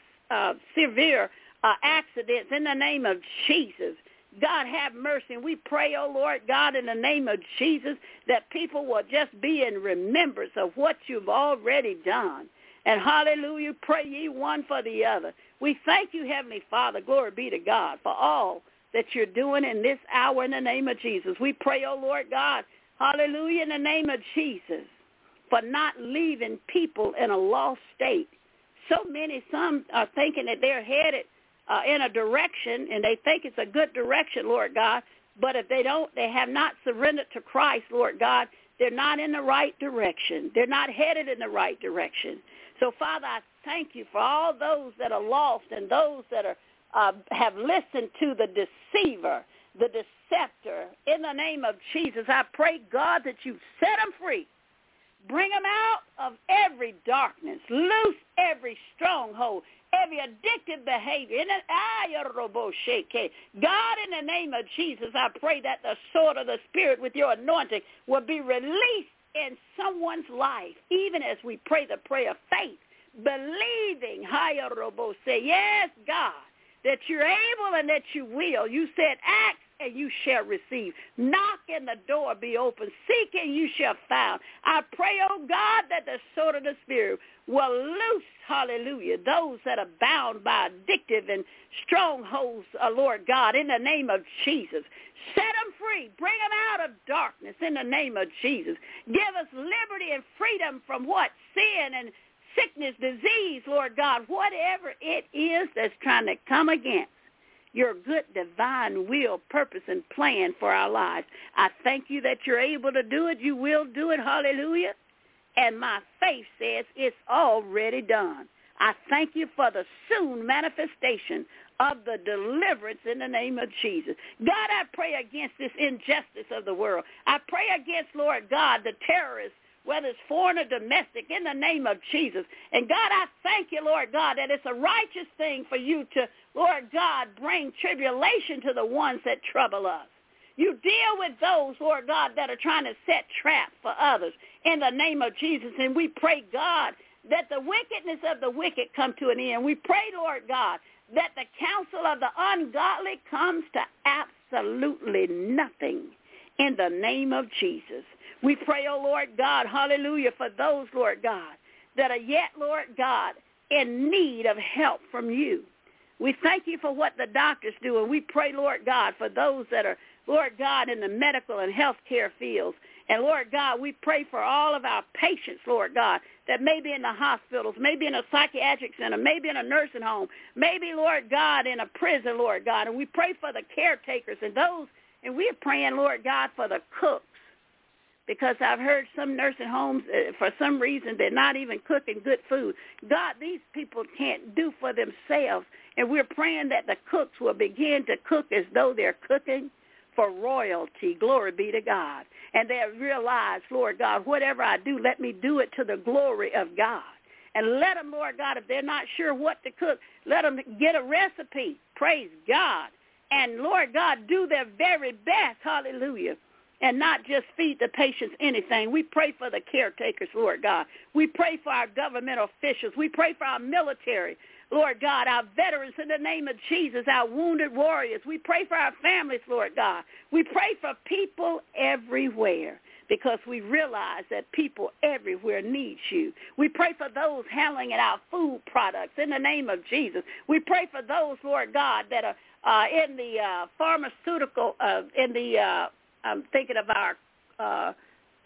severe accidents in the name of Jesus. God, have mercy. And we pray, oh Lord God, in the name of Jesus, that people will just be in remembrance of what you've already done. And hallelujah, pray ye one for the other. We thank you, Heavenly Father, glory be to God, for all that you're doing in this hour in the name of Jesus. We pray, oh Lord God, hallelujah, in the name of Jesus, for not leaving people in a lost state. So many, some are thinking that they're headed in a direction, and they think it's a good direction, Lord God, but if they have not surrendered to Christ, Lord God, they're not in the right direction. They're not headed in the right direction. So, Father, I thank you for all those that are lost and those that are have listened to the deceiver, the deceptor. In the name of Jesus, I pray, God, that you set them free. Bring them out of every darkness. Loose every stronghold, every addictive behavior. God, in the name of Jesus, I pray that the sword of the Spirit with your anointing will be released in someone's life, even as we pray the prayer of faith, believing, yes, God, that you're able and that you will. You said, ask and you shall receive. Knock and the door be open. Seek and you shall find. I pray, oh God, that the sword of the Spirit will loose, hallelujah, those that are bound by addictive and strongholds, Lord God, in the name of Jesus. Set them free. Bring them out of darkness in the name of Jesus. Give us liberty and freedom from what? Sin and sickness, disease, Lord God, whatever it is that's trying to come against your good divine will, purpose, and plan for our lives. I thank you that you're able to do it. You will do it. Hallelujah. And my faith says it's already done. I thank you for the soon manifestation of the deliverance in the name of Jesus. God, I pray against this injustice of the world. I pray against, Lord God, the terrorists, whether it's foreign or domestic, in the name of Jesus. And God, I thank you, Lord God, that it's a righteous thing for you to, Lord God, bring tribulation to the ones that trouble us. You deal with those, Lord God, that are trying to set traps for others in the name of Jesus. And we pray, God, that the wickedness of the wicked come to an end. We pray, Lord God, that the counsel of the ungodly comes to absolutely nothing in the name of Jesus. We pray, oh Lord God, hallelujah, for those, Lord God, that are yet, Lord God, in need of help from you. We thank you for what the doctors do, and we pray, Lord God, for those that are, Lord God, in the medical and healthcare fields. And, Lord God, we pray for all of our patients, Lord God, that may be in the hospitals, maybe in a psychiatric center, maybe in a nursing home, maybe, Lord God, in a prison, Lord God. And we pray for the caretakers and those, and we're praying, Lord God, for the cooks. Because I've heard some nursing homes, for some reason, they're not even cooking good food. God, these people can't do for themselves. And we're praying that the cooks will begin to cook as though they're cooking for royalty. Glory be to God. And they'll realize, Lord God, whatever I do, let me do it to the glory of God. And let them, Lord God, if they're not sure what to cook, let them get a recipe. Praise God. And, Lord God, do their very best. Hallelujah. And not just feed the patients anything. We pray for the caretakers, Lord God. We pray for our government officials. We pray for our military, Lord God, our veterans in the name of Jesus, our wounded warriors. We pray for our families, Lord God. We pray for people everywhere because we realize that people everywhere need you. We pray for those handling our food products in the name of Jesus. We pray for those, Lord God, that are in the pharmaceutical, I'm thinking of our,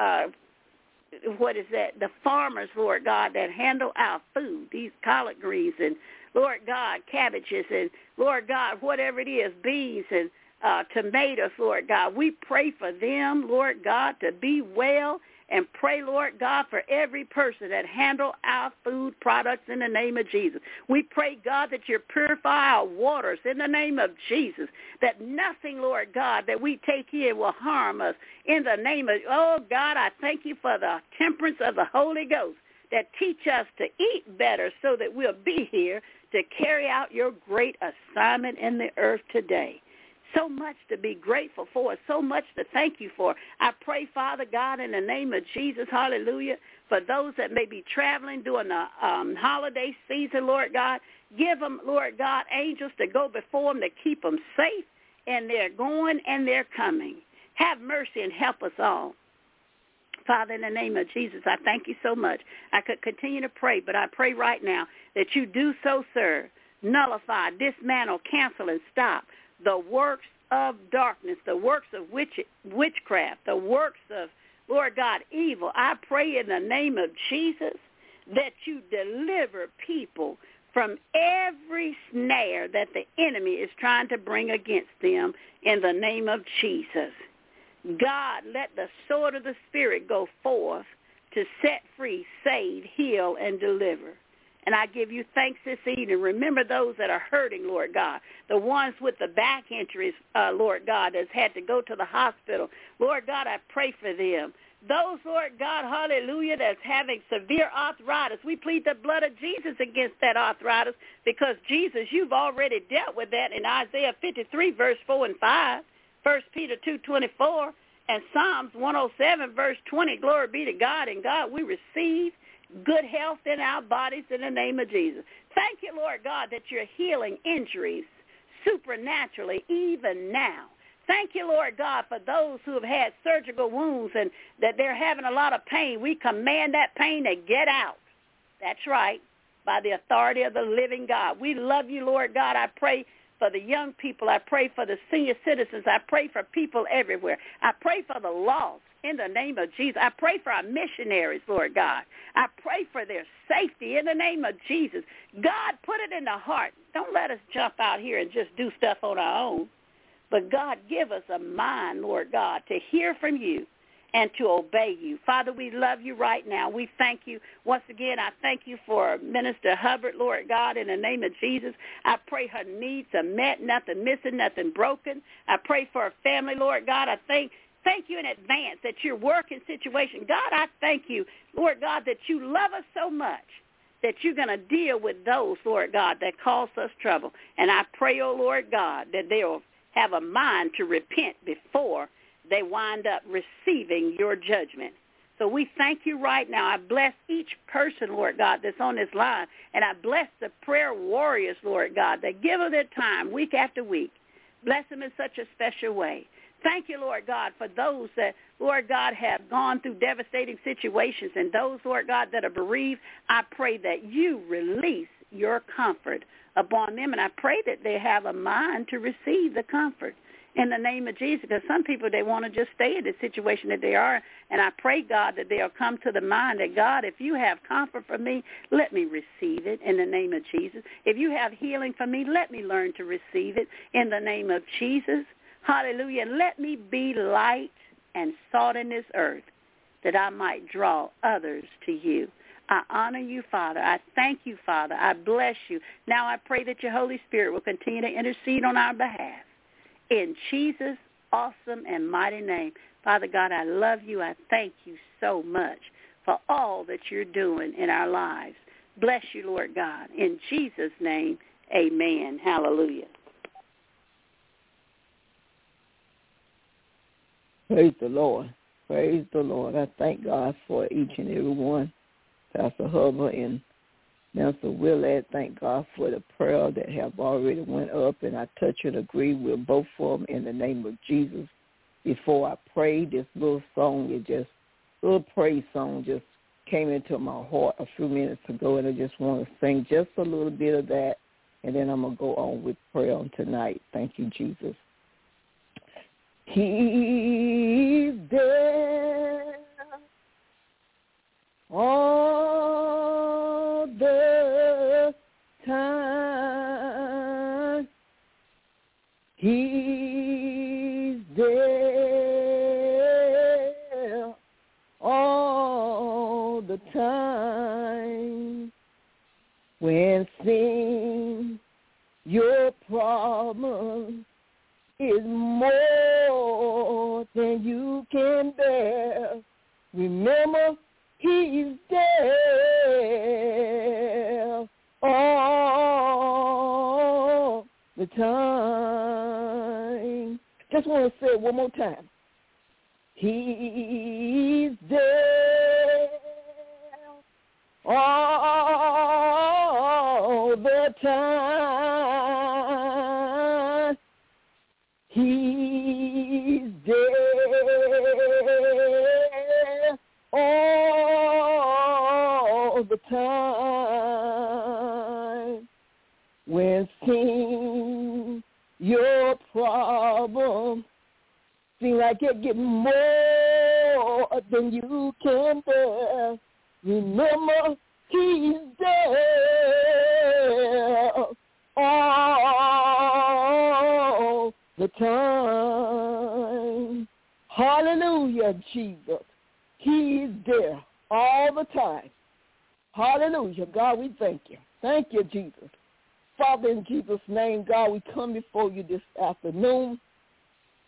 the farmers, Lord God, that handle our food, these collard greens and, Lord God, cabbages and, Lord God, whatever it is, beans and tomatoes, Lord God. We pray for them, Lord God, to be well, and pray, Lord God, for every person that handle our food products in the name of Jesus. We pray, God, that you purify our waters in the name of Jesus, that nothing, Lord God, that we take in will harm us in the name of, oh, God, I thank you for the temperance of the Holy Ghost that teach us to eat better so that we'll be here to carry out your great assignment in the earth today. So much to be grateful for, so much to thank you for. I pray, Father God, in the name of Jesus, hallelujah, for those that may be traveling during the holiday season, Lord God. Give them, Lord God, angels to go before them to keep them safe, and they're going and they're coming. Have mercy and help us all. Father, in the name of Jesus, I thank you so much. I could continue to pray, but I pray right now that you do so, sir. Nullify, dismantle, cancel, and stop the works of darkness, the works of witchcraft, the works of, Lord God, evil. I pray in the name of Jesus that you deliver people from every snare that the enemy is trying to bring against them in the name of Jesus. God, let the sword of the Spirit go forth to set free, save, heal, and deliver. And I give you thanks this evening. Remember those that are hurting, Lord God, the ones with the back injuries, Lord God, that's had to go to the hospital. Lord God, I pray for them. Those, Lord God, hallelujah, that's having severe arthritis, we plead the blood of Jesus against that arthritis because, Jesus, you've already dealt with that in Isaiah 53, verse 4 and 5, 1 Peter 2:24, and Psalms 107, verse 20. Glory be to God. And, God, we receive good health in our bodies in the name of Jesus. Thank you, Lord God, that you're healing injuries supernaturally even now. Thank you, Lord God, for those who have had surgical wounds and that they're having a lot of pain. We command that pain to get out. That's right, by the authority of the living God. We love you, Lord God. I pray for the young people. I pray for the senior citizens. I pray for people everywhere. I pray for the lost in the name of Jesus. I pray for our missionaries, Lord God. I pray for their safety in the name of Jesus. God, put it in the heart. Don't let us jump out here and just do stuff on our own. But, God, give us a mind, Lord God, to hear from you and to obey you. Father, we love you right now. We thank you. Once again, I thank you for Minister Hubbard, Lord God, in the name of Jesus. I pray her needs are met, nothing missing, nothing broken. I pray for her family, Lord God. I thank you in advance that you're working situation. God, I thank you, Lord God, that you love us so much that you're going to deal with those, Lord God, that cause us trouble. And I pray, oh, Lord God, that they'll have a mind to repent before they wind up receiving your judgment. So we thank you right now. I bless each person, Lord God, that's on this line, and I bless the prayer warriors, Lord God, that give of their time week after week. Bless them in such a special way. Thank you, Lord God, for those that, Lord God, have gone through devastating situations and those, Lord God, that are bereaved. I pray that you release your comfort upon them, and I pray that they have a mind to receive the comfort in the name of Jesus, because some people, they want to just stay in the situation that they are, and I pray, God, that they'll come to the mind that, God, if you have comfort for me, let me receive it in the name of Jesus. If you have healing for me, let me learn to receive it in the name of Jesus. Hallelujah. And let me be light and salt in this earth that I might draw others to you. I honor you, Father. I thank you, Father. I bless you. Now I pray that your Holy Spirit will continue to intercede on our behalf. In Jesus' awesome and mighty name. Father God, I love you. I thank you so much for all that you're doing in our lives. Bless you, Lord God. In Jesus' name, amen. Hallelujah. Praise the Lord. Praise the Lord. I thank God for each and every one. Pastor Hubbard and Minister Willard, thank God for the prayer that have already went up, and I touch and agree with both of them in the name of Jesus. Before I pray, this little praise song just came into my heart a few minutes ago, and I just want to sing just a little bit of that, and then I'm going to go on with prayer on tonight. Thank you, Jesus. He's there all the time. He's there all the time. When sin, your problem is more than you can bear, remember, he's there all the time. Just want to say it one more time. He's there all the time. He's there all the time. When sin, your problem, seem like it get more than you can bear, remember, he's there all the time. Hallelujah, Jesus. He's there all the time. Hallelujah. God, we thank you. Thank you, Jesus. Father, in Jesus' name, God, we come before you this afternoon.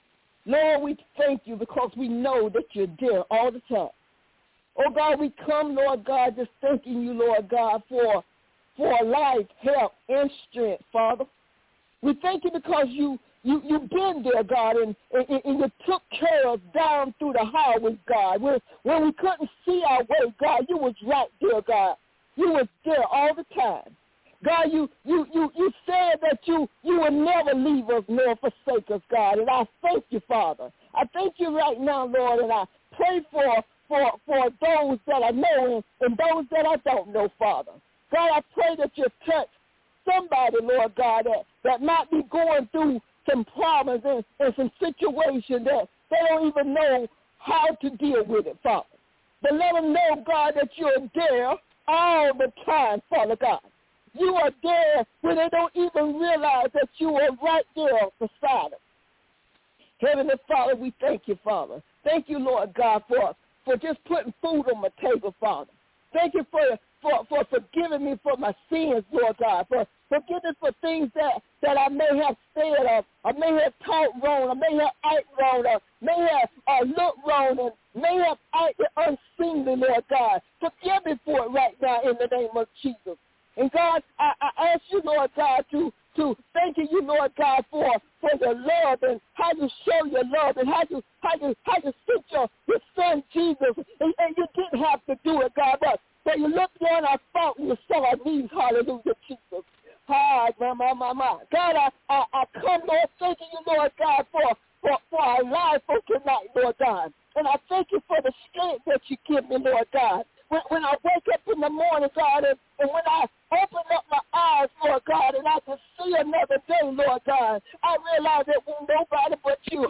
Lord, we thank you because we know that you're there all the time. Oh, God, we come, Lord God, just thanking you, Lord God, for life, health, and strength, Father. We thank you because you've been there, God, and you took care of us down through the highways, God. When we couldn't see our way, God, you was right there, God. You was there all the time. God, you said that you will never leave us nor forsake us, God, and I thank you, Father. I thank you right now, Lord, and I pray for those that I know and those that I don't know, Father. God, I pray that you touch somebody, Lord God, that might be going through some problems and some situations that they don't even know how to deal with it, Father. But let them know, God, that you're there all the time, Father God. You are there when they don't even realize that you are right there beside them. Heavenly Father, we thank you, Father. Thank you, Lord God, for just putting food on my table, Father. Thank you for forgiving me for my sins, Lord God, for forgiving for things that I may have said or I may have taught wrong, I may have acted wrong, or may have looked wrong, and may have acted unseemly, Lord God. Forgive me for it right now in the name of Jesus. And God, I ask you, Lord God, to thank you, Lord God, for your love and how you show your love and how you sent your son Jesus. And you didn't have to do it, God, but you looked down our fault and you saw our needs. Hallelujah, Jesus. Hi, my. God, I come, Lord, thanking you, Lord God, for our life for tonight, Lord God. And I thank you for the strength that you give me, Lord God. When I wake up in the morning, God, and when I open up my eyes, Lord God, and I can see another day, Lord God, I realize that won't nobody but you.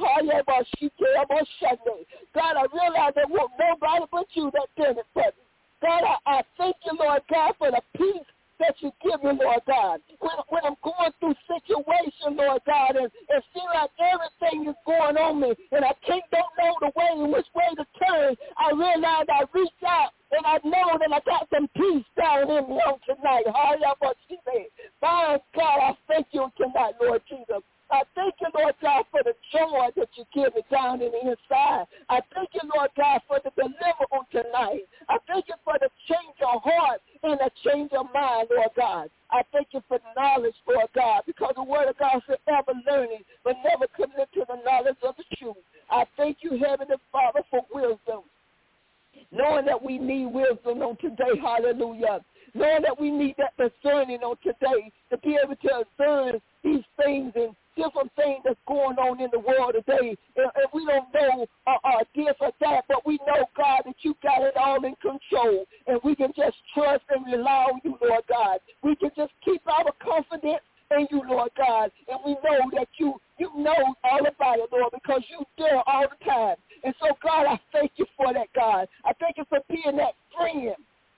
God, I realize that won't nobody but you that did it for me. God, I thank you, Lord God, for the peace that you give me, Lord God. When I'm going through situation, Lord God, and it seems like everything is going on me, and I don't know the way in which way to turn, I realize I reach out, and I know that I got some peace down in me on tonight. My God, I thank you tonight, Lord Jesus. I thank you, Lord God, for the joy that you give me down in the inside. I thank you, Lord God, for the deliverance on tonight. I thank you for the change of heart and the change of mind, Lord God. I thank you for knowledge, Lord God, because the word of God said ever learning, but never commit to the knowledge of the truth. I thank you, Heavenly Father, for wisdom. Knowing that we need wisdom on today, hallelujah. Knowing that we need that discerning on today to be able to discern these things and different things that's going on in the world today. And we don't know this or that, but we know, God, that you got it all in control. And we can just trust and rely on you, Lord God. We can just keep our confidence in you, Lord God. And we know that you know all about it, Lord, because you're there all the time. And so, God, I thank you for that, God. I thank you for being that friend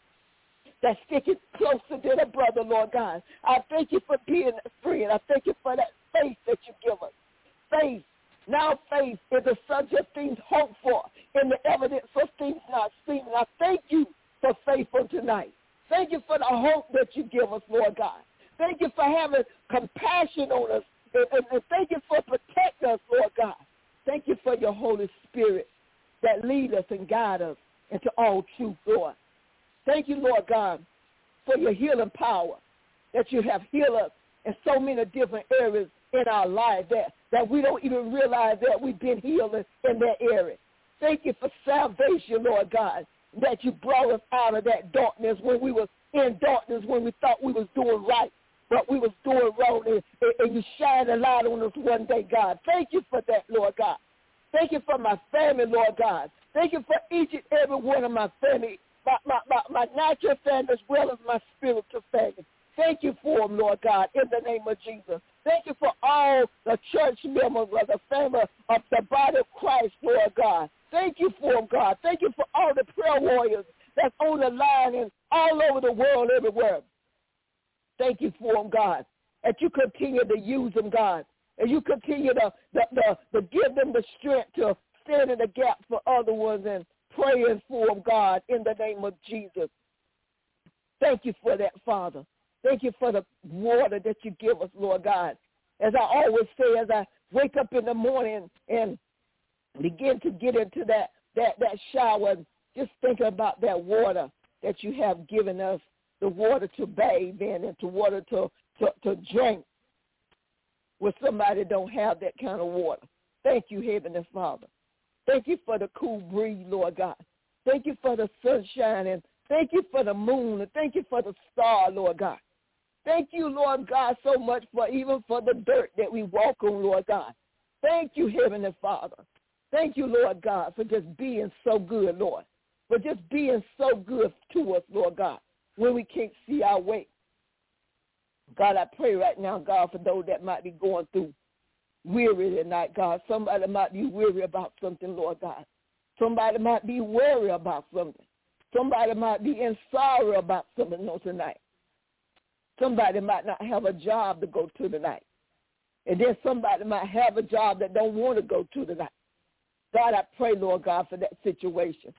that's sticking closer than a brother, Lord God. I thank you for being a friend. I thank you for that faith that you give us. Faith. Now faith is the subject of things hoped for and the evidence of things not seen. And I thank you for faith on tonight. Thank you for the hope that you give us, Lord God. Thank you for having compassion on us. And thank you for protecting us, Lord God. Thank you for your Holy Spirit that lead us and guide us into all truth, Lord. Thank you, Lord God, for your healing power, that you have healed us in so many different areas in our life that we don't even realize that we've been healed in that area. Thank you for salvation, Lord God, that you brought us out of that darkness when we were in darkness, when we thought we was doing right, but we was doing wrong, and you shine a light on us one day, God. Thank you for that, Lord God. Thank you for my family, Lord God. Thank you for each and every one of my family, my natural family as well as my spiritual family. Thank you for them, Lord God, in the name of Jesus. Thank you for all the church members of the family of the body of Christ, Lord God. Thank you for them, God. Thank you for all the prayer warriors that's on the line and all over the world, everywhere. Thank you for them, God, that you continue to use them, God, and you continue to give them the strength to stand in the gap for other ones and praying for them, God, in the name of Jesus. Thank you for that, Father. Thank you for the water that you give us, Lord God. As I always say, as I wake up in the morning and Begin to get into that shower. Just thinking about that water that you have given us, the water to bathe in and the water to drink where somebody don't have that kind of water. Thank you, Heavenly Father. Thank you for the cool breeze, Lord God. Thank you for the sunshine, and thank you for the moon, and thank you for the star, Lord God. Thank you, Lord God, so much for even for the dirt that we walk on, Lord God. Thank you, Heavenly Father. Thank you, Lord God, for just being so good, Lord, for just being so good to us, Lord God, when we can't see our way. God, I pray right now, God, for those that might be going through weary tonight, God. Somebody might be weary about something, Lord God. Somebody might be worried about something. Somebody might be in sorrow about something tonight. Somebody might not have a job to go to tonight. And then somebody might have a job that don't want to go to tonight. God, I pray, Lord God, for that situation.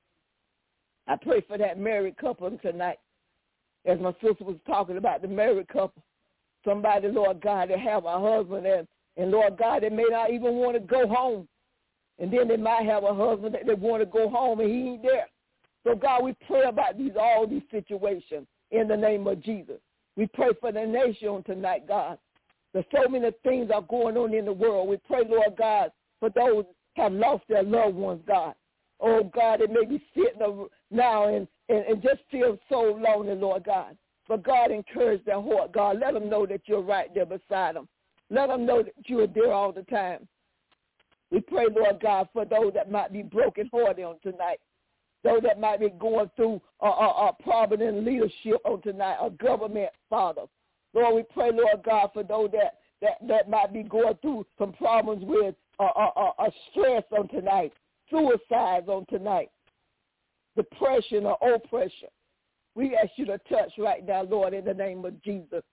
I pray for that married couple tonight. As my sister was talking about the married couple. Somebody, Lord God, that have a husband and Lord God, they may not even want to go home. And then they might have a husband that they want to go home and he ain't there. So, God, we pray about all these situations in the name of Jesus. We pray for the nation on tonight, God. There's so many things are going on in the world. We pray, Lord God, for those who have lost their loved ones, God. Oh, God, they may be sitting now and just feel so lonely, Lord God. But, God, encourage their heart, God. Let them know that you're right there beside them. Let them know that you are there all the time. We pray, Lord God, for those that might be brokenhearted on tonight, those that might be going through a problem in leadership on tonight, a government, Father. Lord, we pray, Lord God, for those that might be going through some problems with stress on tonight, suicides on tonight, depression or oppression. We ask you to touch right now, Lord, in the name of Jesus.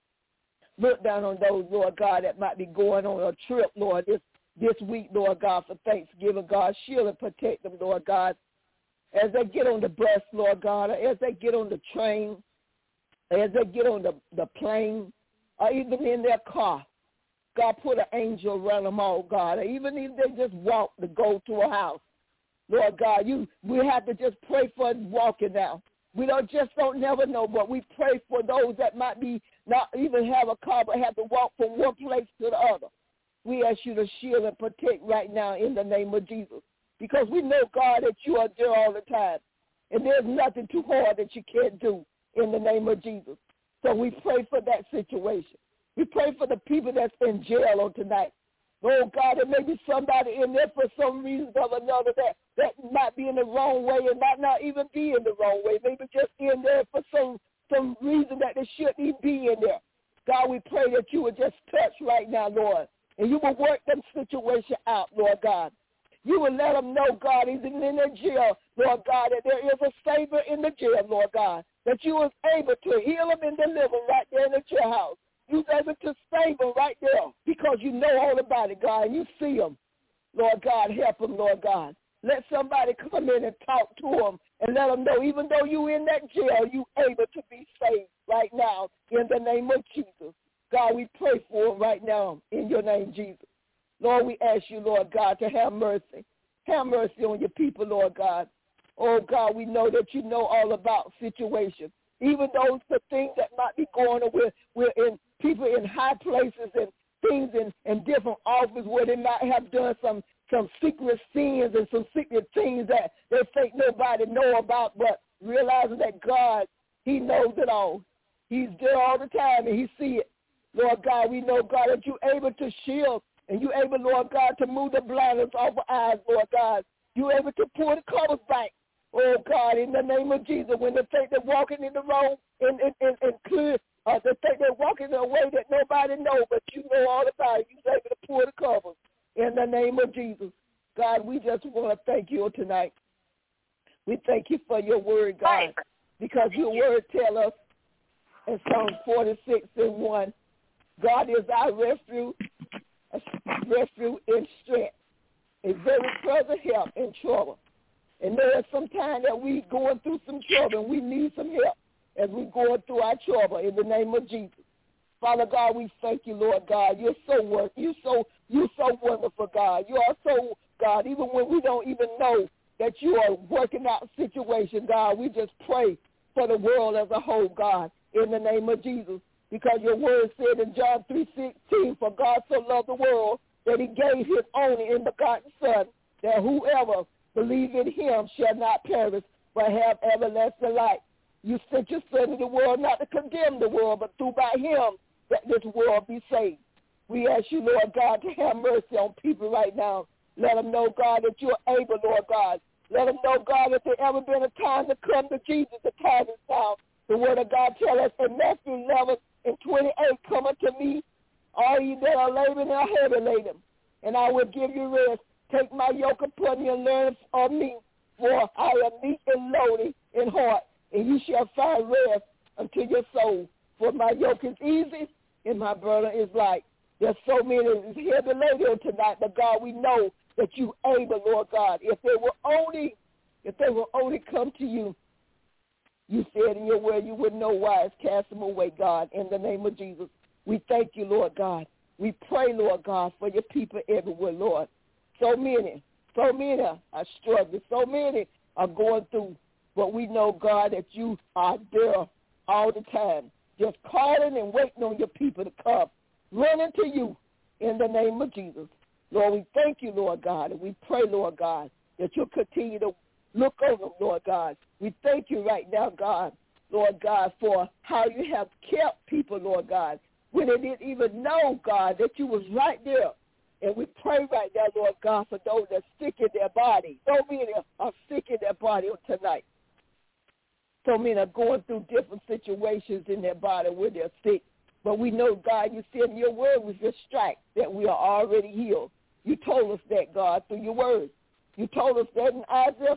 Look down on those, Lord God, that might be going on a trip, Lord, this week, Lord God, for Thanksgiving, God. Shield and protect them, Lord God, as they get on the bus, Lord God, or as they get on the train, as they get on the plane, or even in their car. God, put an angel around them all, God, or even if they just walk to go to a house. Lord God, we have to just pray for walking now. We don't never know, but we pray for those that might be not even have a car but have to walk from one place to the other. We ask you to shield and protect right now in the name of Jesus, because we know, God, that you are there all the time, and there's nothing too hard that you can't do in the name of Jesus. So we pray for that situation. We pray for the people that's in jail on tonight. Oh, God, there may be somebody in there for some reason or another that might be in the wrong way and might not even be in the wrong way. Maybe just in there for some reason that they shouldn't even be in there. God, we pray that you would just touch right now, Lord, and you will work them situation out, Lord God. You will let them know, God, even in their jail, Lord God, that there is a Savior in the jail, Lord God, that you was able to heal them and deliver right there in the jailhouse. You was able to save them right there because you know all about it, God, and you see them. Lord God, help them, Lord God. Let somebody come in and talk to them and let them know, even though you in that jail, you able to be saved right now in the name of Jesus. God, we pray for them right now in your name, Jesus. Lord, we ask you, Lord God, to have mercy. Have mercy on your people, Lord God. Oh, God, we know that you know all about situations. Even those the things that might be going on, we're in people in high places and things in different offices where they might have done some secret sins and some secret things that they think nobody know about, but realizing that God, he knows it all. He's there all the time and he see it. Lord God, we know, God, that you're able to shield and you're able, Lord God, to move the blinders off of eyes, Lord God. You're able to pull the covers back. Oh, God, in the name of Jesus, when they think they're walking in the wrong and clear, they think they're walking in a way that nobody knows, but you know all about it. You're able to pull the covers in the name of Jesus. God, we just want to thank you tonight. We thank you for your word, God, because your word tells us in Psalm 46:1, God is our refuge in strength, a very present help in trouble. And there is some time that we going through some trouble and we need some help as we going through our trouble in the name of Jesus. Father God, we thank you, Lord God. You're so wonderful, God. You are so God, even when we don't even know that you are working out situation, God. We just pray for the world as a whole, God, in the name of Jesus. Because your word said in John 3:16, for God so loved the world that he gave his only begotten Son, that whoever believes in him shall not perish, but have everlasting life. You sent your Son to the world not to condemn the world, but through by him that this world be saved. We ask you, Lord God, to have mercy on people right now. Let them know, God, that you're able, Lord God. Let them know, God, that there ever been a time to come to Jesus. The time is now. The word of God tells us in Matthew 11:28, come unto me, all ye that are laboring and are heavy laden, and I will give you rest. Take my yoke upon you and learn of me, for I am meek and lowly in heart, and you shall find rest unto your soul. For my yoke is easy and my burden is light. There's so many heavy laden tonight, but God, we know that you able, Lord God. If they will only come to you, you said in your word you would know why it's cast them away, God, in the name of Jesus. We thank you, Lord God. We pray, Lord God, for your people everywhere, Lord. So many are struggling. So many are going through. But we know, God, that you are there all the time, just calling and waiting on your people to come, running to you in the name of Jesus. Lord, we thank you, Lord God, and we pray, Lord God, that you'll continue to look over them, Lord God. We thank you right now, God, Lord God, for how you have kept people, Lord God, when they didn't even know, God, that you was right there. And we pray right now, Lord God, for those that are sick in their body. So many are sick in their body tonight. So many are going through different situations in their body where they're sick. But we know, God, you said in your word with your stripes that we are already healed. You told us that, God, through your word. You told us that in Isaiah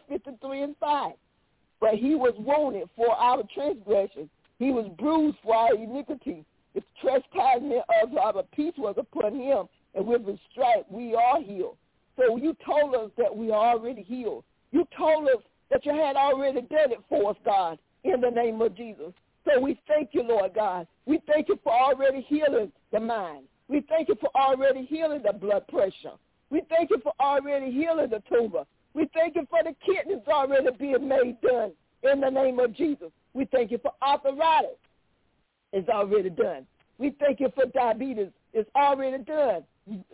53:5. But he was wounded for our transgressions. He was bruised for our iniquity. The chastisement of our peace was upon him, and with his stripe we are healed. So you told us that we are already healed. You told us that you had already done it for us, God, in the name of Jesus. So we thank you, Lord God. We thank you for already healing the mind. We thank you for already healing the blood pressure. We thank you for already healing the tumor. We thank you for the kidneys already being made done in the name of Jesus. We thank you for arthritis. It's already done. We thank you for diabetes. It's already done.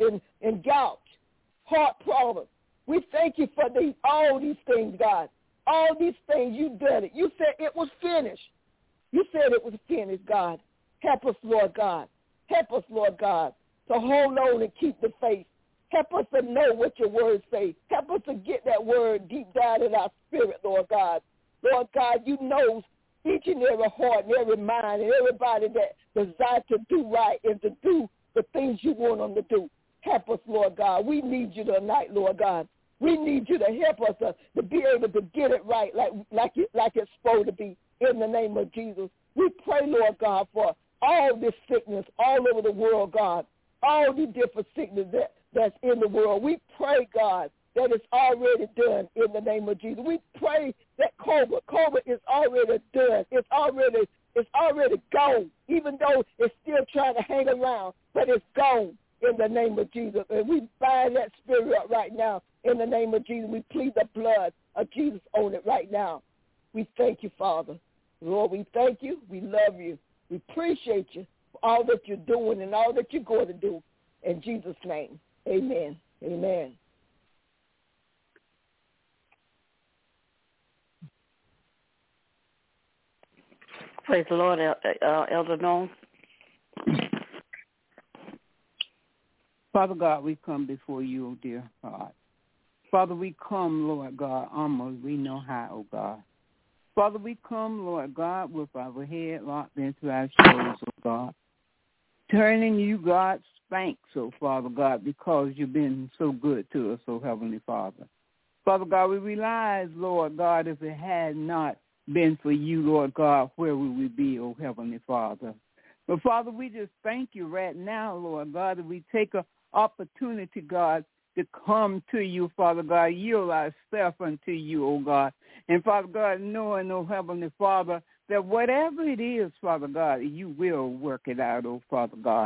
In gout, heart problems. We thank you for all these things, God. All these things, you've done it. You said it was finished. You said it was finished, God. Help us, Lord God. Help us, Lord God, to hold on and keep the faith. Help us to know what your word says. Help us to get that word deep down in our spirit, Lord God. Lord God, you know each and every heart and every mind and everybody that desires to do right and to do the things you want them to do. Help us, Lord God. We need you tonight, Lord God. We need you to help us to be able to get it right like it's supposed to be in the name of Jesus. We pray, Lord God, for all this sickness all over the world, God, all the different sickness that's in the world. We pray, God, that it's already done in the name of Jesus. We pray that COVID is already done. It's already gone, even though it's still trying to hang around, but it's gone in the name of Jesus. And we bind that spirit up right now in the name of Jesus. We plead the blood of Jesus on it right now. We thank you, Father. Lord, we thank you. We love you. We appreciate you for all that you're doing and all that you're going to do. In Jesus' name, amen. Amen. Praise the Lord, Elder Noel. Father God, we come before you, oh dear God. Father, we come, Lord God, almost we know how, oh God. Father, we come, Lord God, with our head locked into our shoulders, oh God. Turning you, God, spanks, oh Father God, because you've been so good to us, oh Heavenly Father. Father God, we realize, Lord God, if it had not been for you, Lord God, where would we be, oh Heavenly Father? But Father, we just thank you right now, Lord God, that we take an opportunity, God, to come to you, Father God, yield ourselves unto you, oh God. And Father God, knowing, oh Heavenly Father, that whatever it is, Father God, you will work it out, oh Father God.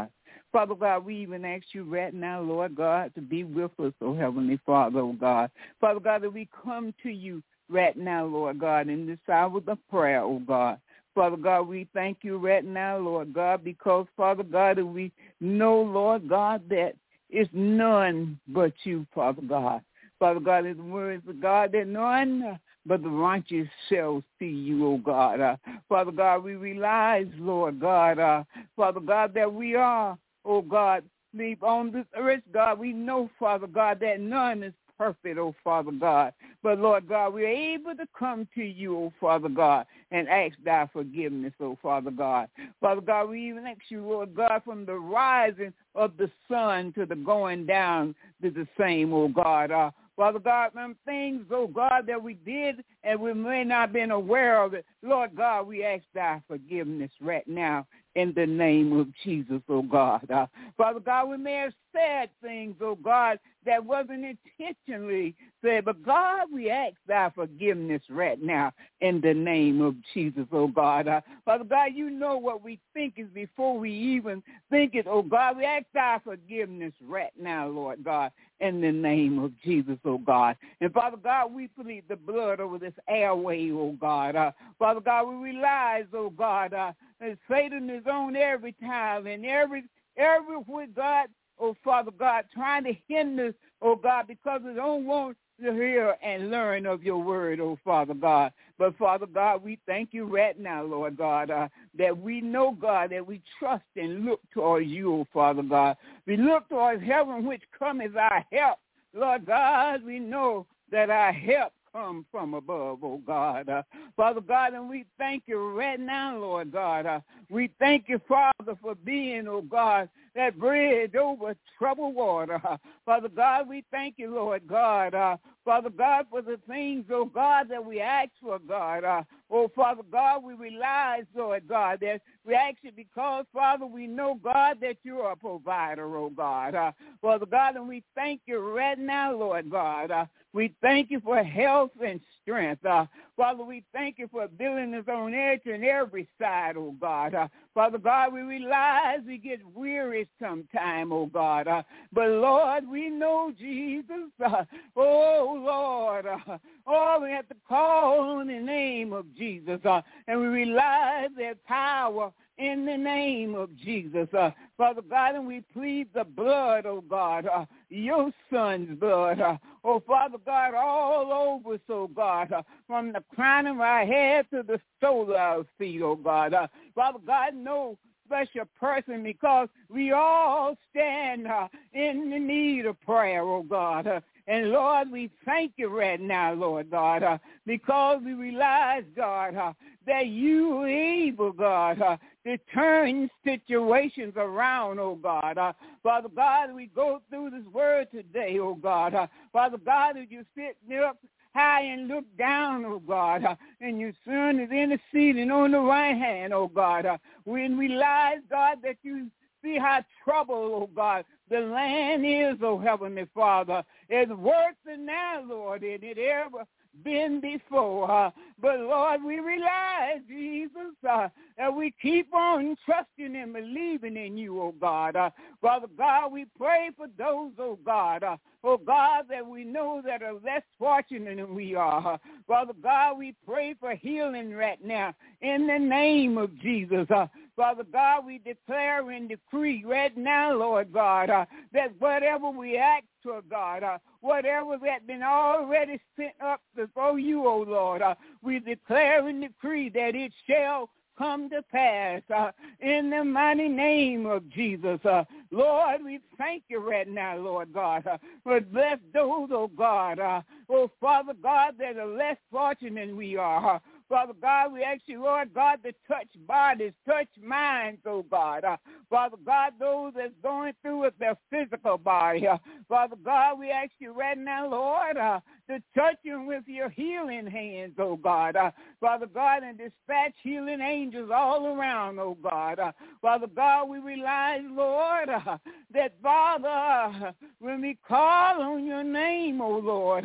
Father God, we even ask you right now, Lord God, to be with us, oh Heavenly Father, oh God. Father God, that we come to you right now, Lord God, in this hour of prayer, oh God. Father God, we thank you right now, Lord God, because, Father God, that we know, Lord God, that it's none but you, Father God. Father God, in the words of God, that none but the righteous shall see you, oh God. Father God, we realize, Lord God, Father God, that we are, oh God, leave on this earth, God. We know, Father God, that none is perfect, oh Father God. But, Lord God, we're able to come to you, oh Father God, and ask thy forgiveness, oh Father God. Father God, we even ask you, Lord God, from the rising of the sun to the going down to the same, oh God. Father God, them things, oh God, that we did and we may not have been aware of it, Lord God, we ask thy forgiveness right now in the name of Jesus, oh God. Father God, we may have said things, oh God, that wasn't intentionally said, but God, we ask thy forgiveness right now in the name of Jesus, oh God. Father God, you know what we think is before we even think it, oh God. We ask thy forgiveness right now, Lord God, in the name of Jesus, oh God. And Father God, we plead the blood over this airway, oh God. Father God, we realize, oh God, that Satan is on every time and everywhere, God, oh Father God, trying to hinder, oh God, because they don't want to hear and learn of your word, oh Father God. But Father God, we thank you right now, Lord God, that we know, God, that we trust and look towards you, oh Father God. We look towards heaven, which cometh our help. Lord God, we know that our help come from above, oh God. Father God, and we thank you right now, Lord God. We thank you, Father, for being, oh God, that bridge over troubled water. Father God, we thank you, Lord God. Father God, for the things, oh God, that we ask for, God. Oh, Father God, we realize, Lord God, that we ask you because, Father, we know, God, that you are a provider, oh God. Father God, and we thank you right now, Lord God. We thank you for health and strength. Father, we thank you for building us on each and every side, oh God. Father God, we realize we get weary sometime, oh God. But, Lord, we know, Jesus, oh, Lord, we have to call on the name of Jesus. And we realize there's power in the name of Jesus. Father God, and we plead the blood, oh God, your son's blood. Oh, Father God, all over, so God, from the crown of our head to the sole of our feet, oh God. Father God, no special person because we all stand in the need of prayer, oh God. And, Lord, we thank you right now, Lord God, because we realize, God, that you are able, God, to turn situations around, oh God. Father God, we go through this word today, oh God. Father God, as you sit up high and look down, oh God, and your son is interceding on the right hand, oh God. We realize, God, that you see how troubled, oh God, the land is, oh Heavenly Father. It's worse than now, Lord, than it ever been before. But, Lord, we realize, Jesus, that we keep on trusting and believing in you, oh God. Father God, we pray for those, oh God, that we know that are less fortunate than we are. Father God, we pray for healing right now in the name of Jesus. Father God, we declare and decree right now, Lord God, that whatever we ask for, God, whatever that's been already sent up before you, O Lord, we declare and decree that it shall come to pass in the mighty name of Jesus. Lord, we thank you right now, Lord God, for bless those, oh God, oh Father God, that are less fortunate than we are. Father God, we ask you, Lord God, to touch bodies, touch minds, oh God. Father God, those that's going through with their physical body. Father God, we ask you right now, Lord, to touch them with your healing hands, oh God. Father God, and dispatch healing angels all around, oh God. Father God, we realize, Lord, that, Father, when we call on your name, oh Lord,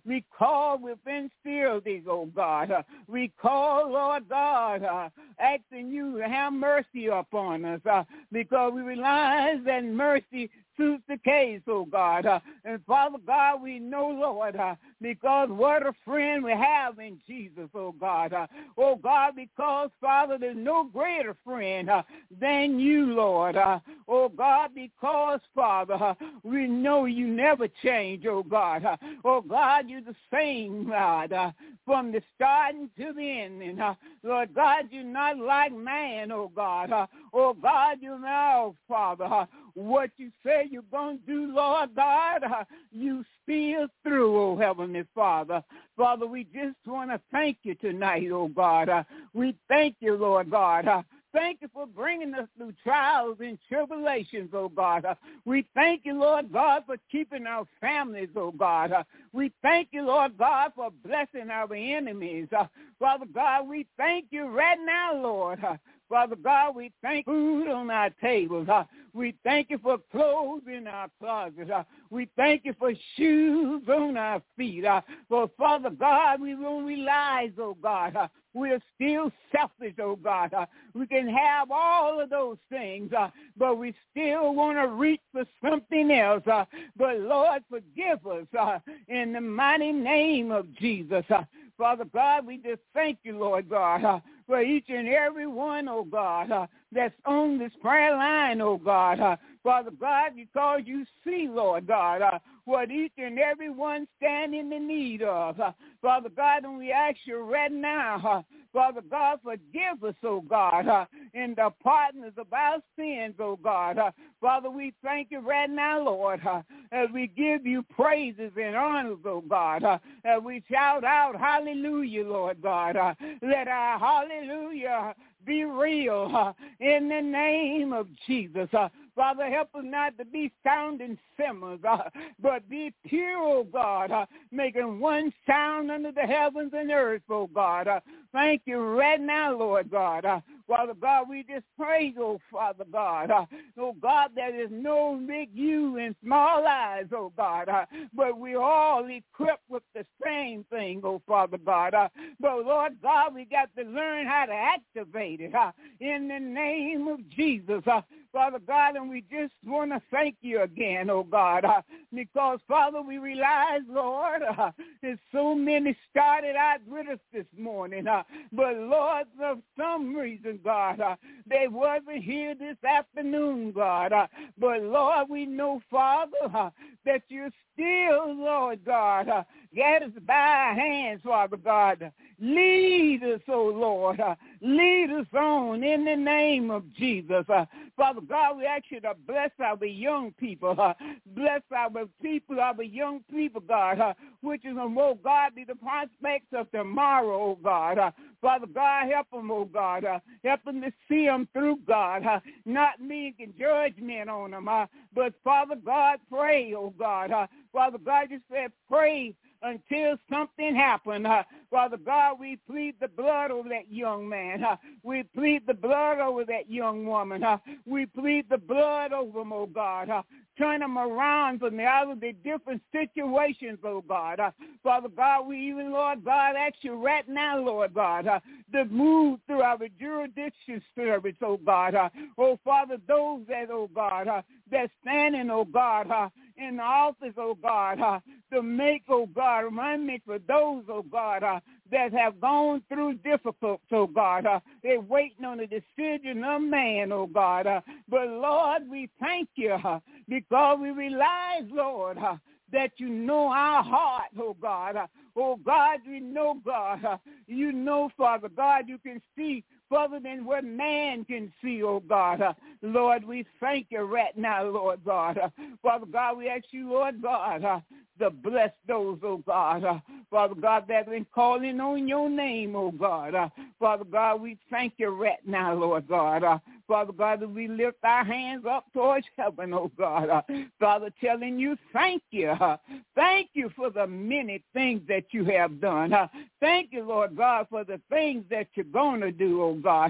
We call with sincerity, oh God. We call, Lord God, asking you to have mercy upon us because we realize that mercy suits the case, oh God. And Father God, we know, Lord, because what a friend we have in Jesus, oh God. Oh God, because, Father, there's no greater friend than you, Lord. Oh God, because, Father, we know you never change, oh God. Oh God, you're the same, God, from the starting to the end. And Lord God, you're not like man, oh God. Oh God, you know, Father, what you say you're going to do, Lord God, you see us through, oh Heavenly Father. Father, we just want to thank you tonight, oh God. We thank you, Lord God. Thank you for bringing us through trials and tribulations, oh God. We thank you, Lord God, for keeping our families, oh God. We thank you, Lord God, for blessing our enemies. Father God, we thank you right now, Lord. Father God, we thank you for food on our tables. We thank you for clothes in our closets. We thank you for shoes on our feet. For Father God, we don't realize, oh God, we're still selfish, oh God. We can have all of those things, but we still want to reach for something else. But Lord, forgive us in the mighty name of Jesus. Father God, we just thank you, Lord God, for each and every one, oh God, that's on this prayer line, oh God. Father God, because you see, Lord God, what each and every one stand in the need of. Father God, and we ask you right now, Father God, forgive us, oh God, in the partners of our sins, oh God. Father, we thank you right now, Lord, as we give you praises and honors, oh God, as we shout out hallelujah, Lord God. Let our hallelujah be real in the name of Jesus. Father, help us not to be sounding cymbals, but be pure, oh God, making one sound under the heavens and earth, oh God. Thank you right now, Lord God. Father God, we just praise, oh Father God. Oh God, there is no big you in small eyes, oh God. But we all equipped with the same thing, oh Father God. But Lord God, we got to learn how to activate it in the name of Jesus. Father God, and we just want to thank you again, oh God, because, Father, we realize, Lord, there's so many started out with us this morning, but, Lord, for some reason, God, they wasn't here this afternoon, God, but, Lord, we know, Father, that you're still, Lord God, get us by our hands, Father God. Lead us, oh Lord. Lead us on in the name of Jesus. Father God, we ask you to bless our young people. Bless our people, our young people, God, which is, oh God, be the prospects of tomorrow, oh God. Father God, help them, oh God. Help them to see them through, God. Not making judgment on them, but Father God, pray, oh God. Father God, you said pray until something happened. Father God, we plead the blood over that young man. We plead the blood over that young woman. We plead the blood over them, oh God. Turn them around from out of the different situations, oh God. Father God, we even, Lord God, ask you right now, Lord God, to move through our jurisdiction service, oh God. Oh, Father, those that, oh God, that standing, oh God, in the office, oh God, to make, oh God, remind me for those, oh God, that have gone through difficult, oh God. They're waiting on the decision of man, oh God. But, Lord, we thank you because we realize, Lord, that you know our heart, oh God. Oh, God, we know, God. You know, Father God, you can see further than what man can see, oh God. Lord, we thank you right now, Lord God. Father God, we ask you, Lord God, to bless those, oh God. Father God, that have been calling on your name, oh God. Father God, we thank you right now, Lord God. Father God, that we lift our hands up towards heaven, oh God. Father, telling you thank you. Thank you for the many things that you have done. Thank you, Lord God, for the things that you're going to do, oh God.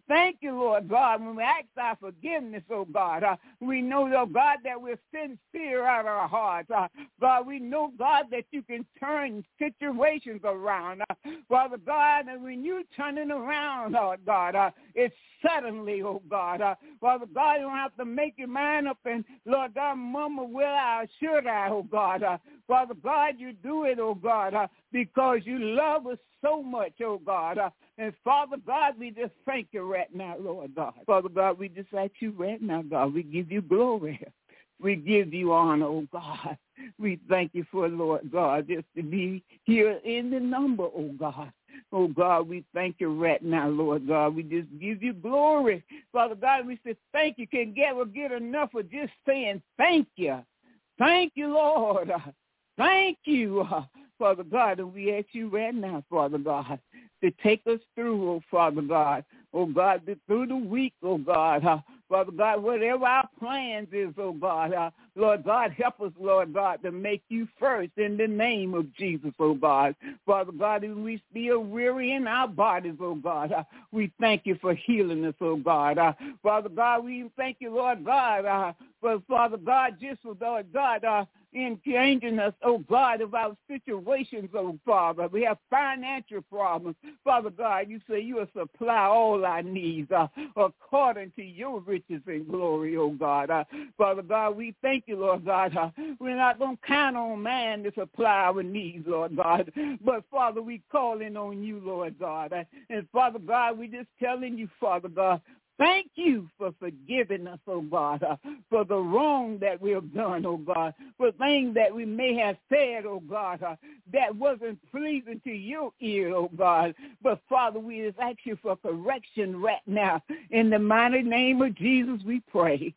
thank you, Lord God, when we ask our forgiveness, oh God. We know, oh God, that we're sincere out of our hearts. God, we know, God, that you can turn situations around. Father God, and when you turn it around, Lord God, it's suddenly, oh God. Father God, you don't have to make your mind up and, Lord God, mama, will I or should I, oh God. Father God, you do it, oh God, because you love us so much, oh God. And Father God, we just thank you right now, Lord God. Father God, we just ask you right now, God. We give you glory. We give you honor, oh God. We thank you for, Lord God, just to be here in the number, oh God. Oh, God, we thank you right now, Lord God. We just give you glory. Father God, we say thank you. We'll get enough of just saying thank you. Thank you, Lord. Thank you, Father God. And we ask you right now, Father God, to take us through, oh, Father God. Oh, God, through the week, oh, God. Father God, whatever our plans is, oh, God. Lord God, help us, Lord God, to make you first in the name of Jesus, oh, God. Father God, if we feel weary in our bodies, oh, God, we thank you for healing us, oh, God. Father God, we thank you, Lord God, for, Father God, just for, Lord God, in changing us, oh God, of our situations, oh Father. We have financial problems. Father God, you say you will supply all our needs according to your riches and glory, oh God. Father God, we thank you, Lord God. We're not going to count on man to supply our needs, Lord God. But Father, we calling on you, Lord God. And Father God, we just telling you, Father God, thank you for forgiving us, oh God, for the wrong that we have done, oh God, for things that we may have said, oh God, that wasn't pleasing to your ear, oh God. But Father, we just ask you for correction right now. In the mighty name of Jesus, we pray.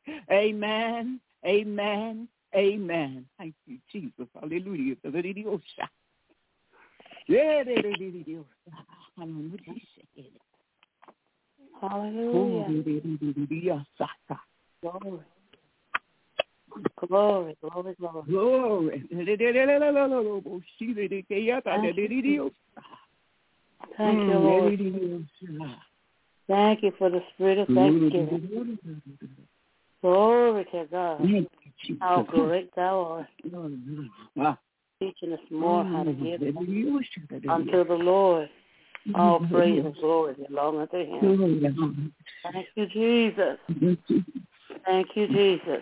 Amen, amen, amen. Thank you, Jesus. Hallelujah. Hallelujah. Glory. Glory, glory, glory. Thank you, Lord. Thank you for the spirit of thanksgiving. Glory to God. How great thou art. Teaching us more how to give unto the Lord. All praise and glory belong unto him. Thank you, Jesus. Thank you, Jesus.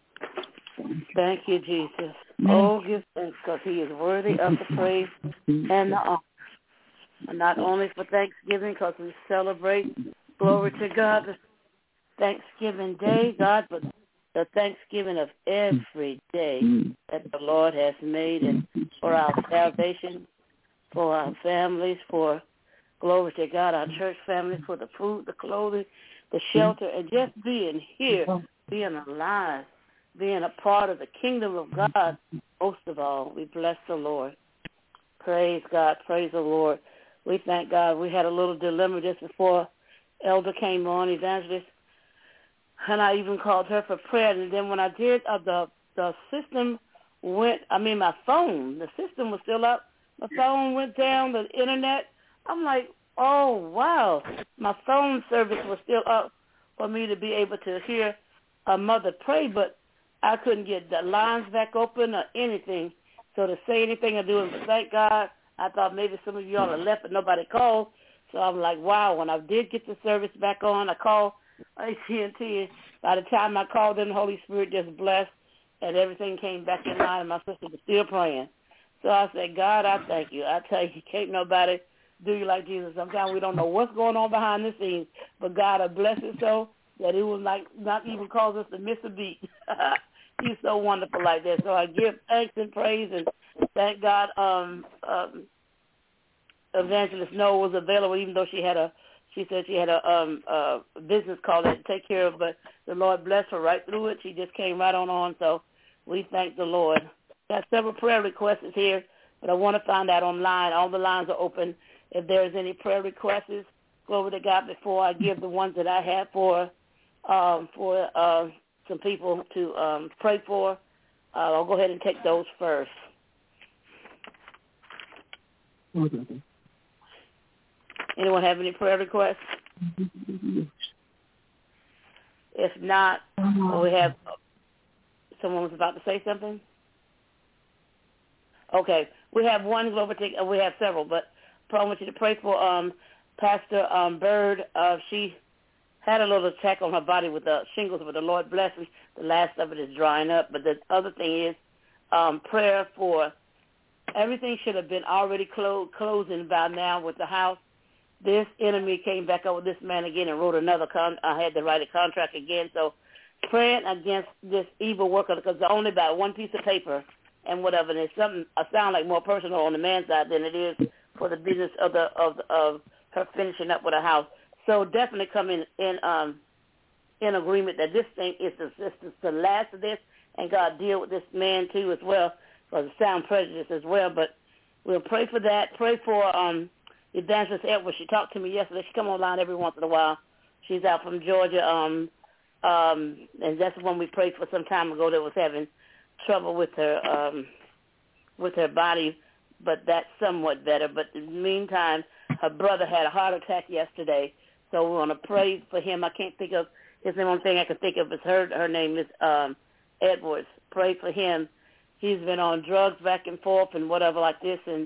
Thank you, Jesus. Oh, give thanks because he is worthy of the praise and the honor. And not only for Thanksgiving because we celebrate, glory to God, the Thanksgiving Day, God, but the Thanksgiving of every day that the Lord has made, and for our salvation, for our families, for, glory to God, our church families, for the food, the clothing, the shelter, and just being here, being alive, being a part of the kingdom of God. Most of all, we bless the Lord. Praise God. Praise the Lord. We thank God. We had a little dilemma just before Elder came on, Evangelist, and I even called her for prayer. And then when I did, the system went, my phone, the system was still up. My phone went down, the internet. I'm like, oh, wow. My phone service was still up for me to be able to hear a mother pray, but I couldn't get the lines back open or anything. So to say anything or do it, but thank God, I thought maybe some of you all had left, but nobody called. So I'm like, wow, when I did get the service back on, I called AT&T. By the time I called in, the Holy Spirit just blessed, and everything came back in line, and my sister was still praying. So I said, God, I thank you. I tell you, can't nobody do you like Jesus. Sometimes we don't know what's going on behind the scenes, but God will bless it so that it will not even cause us to miss a beat. He's so wonderful like that. So I give thanks and praise and thank God Evangelist Noah was available, even though she said she had a business call to take care of, but the Lord blessed her right through it. She just came right on. So we thank the Lord. Got several prayer requests here, but I want to find out online. All the lines are open. If there's any prayer requests, glory to God, before I give the ones that I have for some people to pray for, I'll go ahead and take those first. Anyone have any prayer requests? If not, we have someone was about to say something. Okay, we have one global. We have several, but I want you to pray for Pastor Bird. She had a little attack on her body with the shingles, but the Lord bless her. The last of it is drying up. But the other thing is prayer for everything should have been already closing by now with the house. This enemy came back up with this man again and wrote another I had to write a contract again. So praying against this evil worker, because it's only about one piece of paper and whatever. And it's something sound like more personal on the man's side than it is for the business of her finishing up with a house. So definitely come in agreement that this thing is the last of this, and God deal with this man too as well, because it sound prejudice as well. But we'll pray for that. Pray for Evangelist Edwards. She talked to me yesterday. She come online every once in a while. She's out from Georgia, and that's the one we prayed for some time ago that was having trouble with her body, but that's somewhat better. But in the meantime, her brother had a heart attack yesterday, so we want to pray for him. I can't think of his name. One thing I can think of is her name is Edwards. Pray for him. He's been on drugs back and forth and whatever like this, and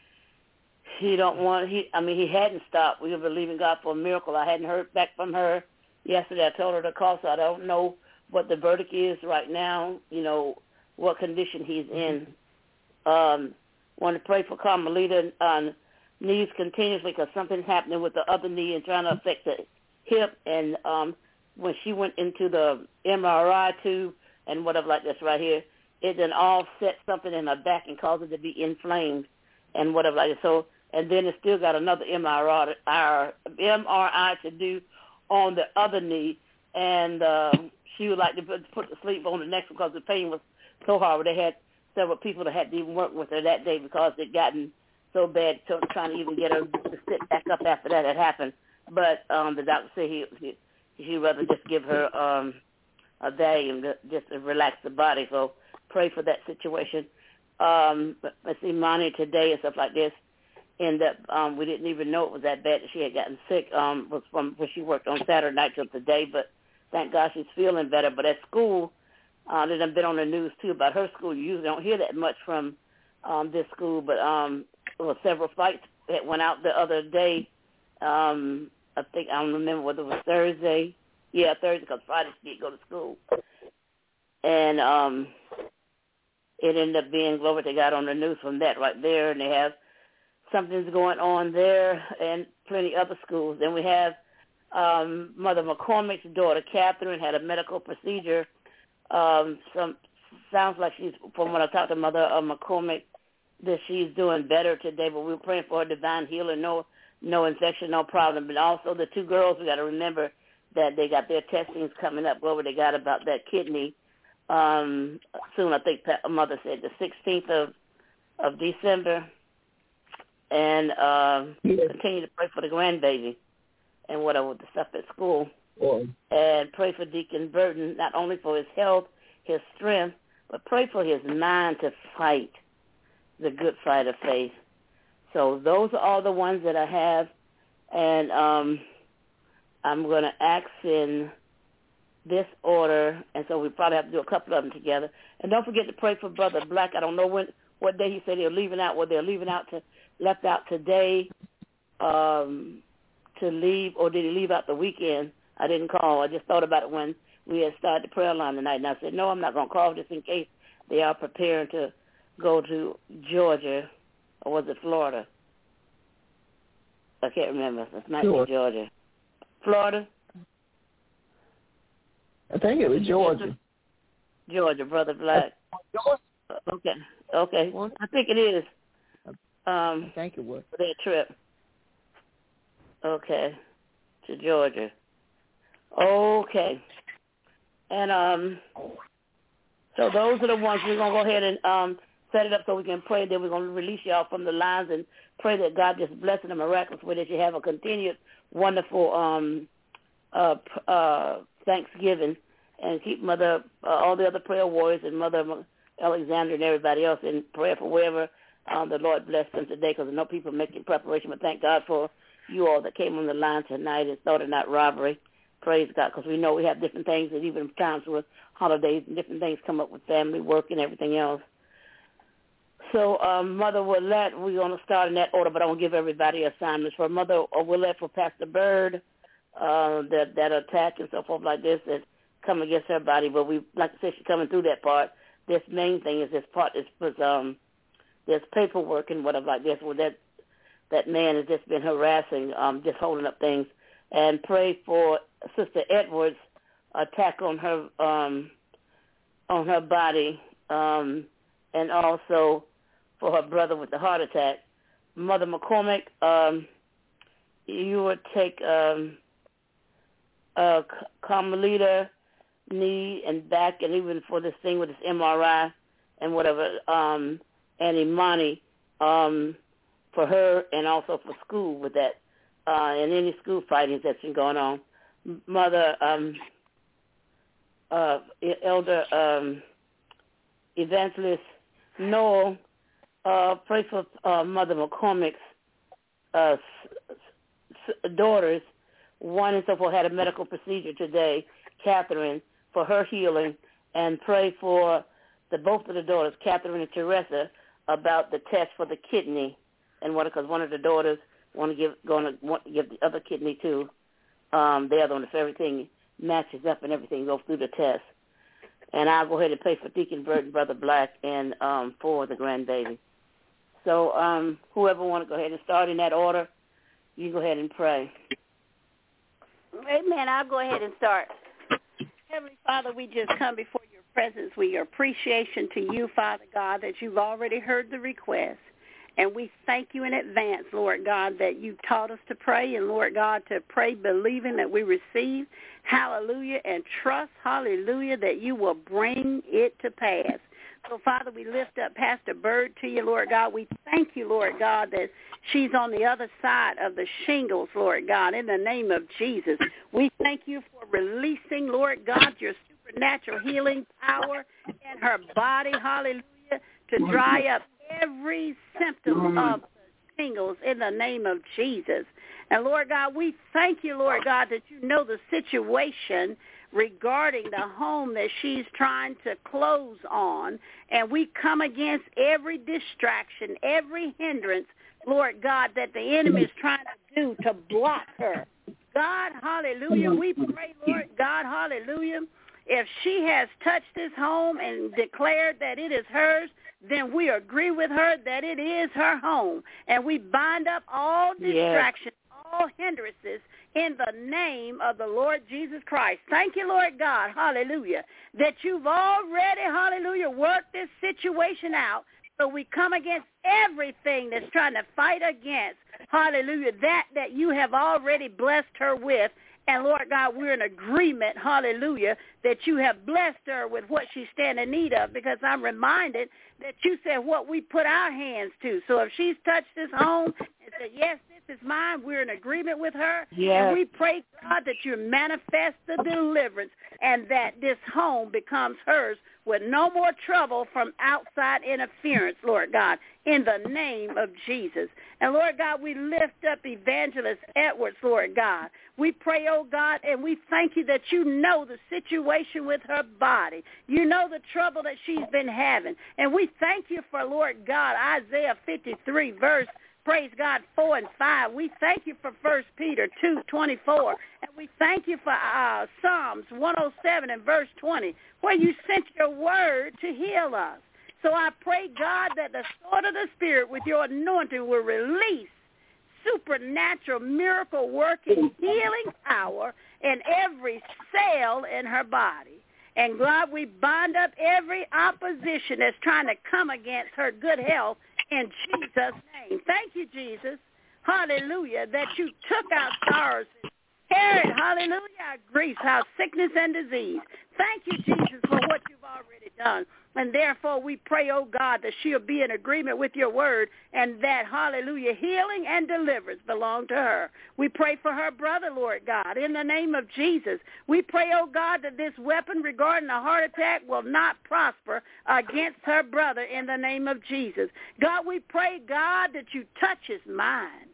he hadn't stopped. We were believing God for a miracle. I hadn't heard back from her yesterday. I told her to call, so I don't know what the verdict is right now, what condition he's in. Want to pray for Carmelita knees continuously, because something's happening with the other knee and trying to affect the hip. And when she went into the MRI tube and whatever like this right here, it then all set something in her back and caused it to be inflamed and whatever like this. So, and then it's still got another MRI to do on the other knee, and she would like to put the sleep on the next one because the pain was so hard. They had several people that had to even work with her that day because it gotten so bad, so trying to even get her to sit back up after that had happened. But the doctor said he'd rather just give her a Valium just to relax the body. So pray for that situation. Let's see, Monty today and stuff like this. And that we didn't even know it was that bad that she had gotten sick. Was from where she worked on Saturday night till today, but thank God she's feeling better. But at school, there's been on the news too about her school. You usually don't hear that much from this school, but there were several fights that went out the other day. I think I don't remember whether it was Thursday. Yeah, Thursday, because Friday she didn't go to school, and it ended up being glory to God on the news from that right there, and they have. Something's going on there and plenty other schools. Then we have Mother McCormick's daughter, Catherine, had a medical procedure. Sounds like she's, from when I talked to Mother McCormick, that she's doing better today, but we're praying for her divine healing, no infection, no problem. But also the two girls, we got to remember that they got their testings coming up, whatever they got about that kidney. Soon, I think Mother said the 16th of December. And continue to pray for the grandbaby and whatever with the stuff at school. And pray for Deacon Burton, not only for his health, his strength, but pray for his mind to fight the good fight of faith. So those are all the ones that I have. And I'm going to ask in this order, and so we probably have to do a couple of them together. And don't forget to pray for Brother Black. I don't know what day he said they're leaving out, whether they're leaving out left out today to leave, or did he leave out the weekend? I didn't call. I just thought about it when we had started the prayer line tonight, and I said, no, I'm not going to call just in case they are preparing to go to Georgia, or was it Florida? I can't remember. It might be Georgia. Florida? I think it was Georgia. Georgia, Brother Black. Okay. I think it is. I think it was. For their trip. Okay. To Georgia. Okay. And so those are the ones we're going to go ahead and set it up so we can pray. Then we're going to release y'all from the lines and pray that God just bless in a miraculous way, that you have a continued wonderful Thanksgiving, and keep Mother, all the other prayer warriors and Mother Alexander and everybody else in prayer for wherever the Lord bless them today, because I know people making preparation. But thank God for you all that came on the line tonight and started that robbery. Praise God, because we know we have different things, and even times with holidays and different things come up with family, work, and everything else. So Mother Willette, we're going to start in that order, but I want to give everybody assignments. For Mother Willette, for Pastor Bird, that attack and so forth like this that come against her body. But we, like I said, she's coming through that part. This main thing is this part is there's paperwork and whatever like this where that man has just been harassing, just holding up things. And pray for Sister Edwards' attack on her body, and also for her brother with the heart attack. Mother McCormick, you would take Carmelita, knee and back, and even for this thing with this MRI and whatever, and Imani for her, and also for school with that, and any school fightings that's been going on. Mother Elder Evangelist Noel, pray for Mother McCormick's daughters. One and so forth had a medical procedure today, Catherine, for her healing, and pray for both of the daughters, Catherine and Teresa, about the test for the kidney, and because one of the daughters want to give the other kidney to the other one, if everything matches up and everything goes through the test. And I'll go ahead and pray for Deacon Bird and Brother Black and for the grandbaby. So whoever want to go ahead and start in that order, you go ahead and pray. Amen. I'll go ahead and start. Heavenly Father, we just come before your presence with your appreciation to you, Father God, that you've already heard the request. And we thank you in advance, Lord God, that you taught us to pray, and, Lord God, to pray believing that we receive, hallelujah, and trust, hallelujah, that you will bring it to pass. So, Father, we lift up Pastor Bird to you, Lord God. We thank you, Lord God, that she's on the other side of the shingles, Lord God, in the name of Jesus. We thank you for releasing, Lord God, your supernatural healing power in her body, hallelujah, to dry up every symptom of the shingles in the name of Jesus. And, Lord God, we thank you, Lord God, that you know the situation regarding the home that she's trying to close on. And we come against every distraction, every hindrance, Lord God, that the enemy is trying to do to block her. God, hallelujah, we pray, Lord God, hallelujah, if she has touched this home and declared that it is hers, then we agree with her that it is her home. And we bind up all distractions, all hindrances in the name of the Lord Jesus Christ. Thank you, Lord God, hallelujah, that you've already, hallelujah, worked this situation out. So we come against everything that's trying to fight against, hallelujah, that you have already blessed her with. And, Lord God, we're in agreement, hallelujah, that you have blessed her with what she's standing in need of, because I'm reminded that you said what we put our hands to. So if she's touched this home and said, yes, this is mine, we're in agreement with her. Yes. And we pray, God, that you manifest the deliverance and that this home becomes hers with no more trouble from outside interference, Lord God, in the name of Jesus. And, Lord God, we lift up Evangelist Edwards, Lord God. We pray, oh God, and we thank you that you know the situation with her body. You know the trouble that she's been having. And we thank you for, Lord God, Isaiah 53, verse, praise God, 4 and 5. We thank you for 1 Peter 2:24. And we thank you for Psalms 107 and verse 20, where you sent your word to heal us. So I pray, God, that the sword of the Spirit with your anointing will release supernatural miracle-working healing power in every cell in her body. And, God, we bind up every opposition that's trying to come against her good health in Jesus' name. Thank you, Jesus. Hallelujah, that you took our sorrows and carried, hallelujah, our griefs, our sickness and disease. Thank you, Jesus, for what you've already done. And therefore we pray, oh God, that she'll be in agreement with your word and that, hallelujah, healing and deliverance belong to her. We pray for her brother, Lord God, in the name of Jesus. We pray, oh God, that this weapon regarding a heart attack will not prosper against her brother in the name of Jesus. God, we pray, God, that you touch his mind.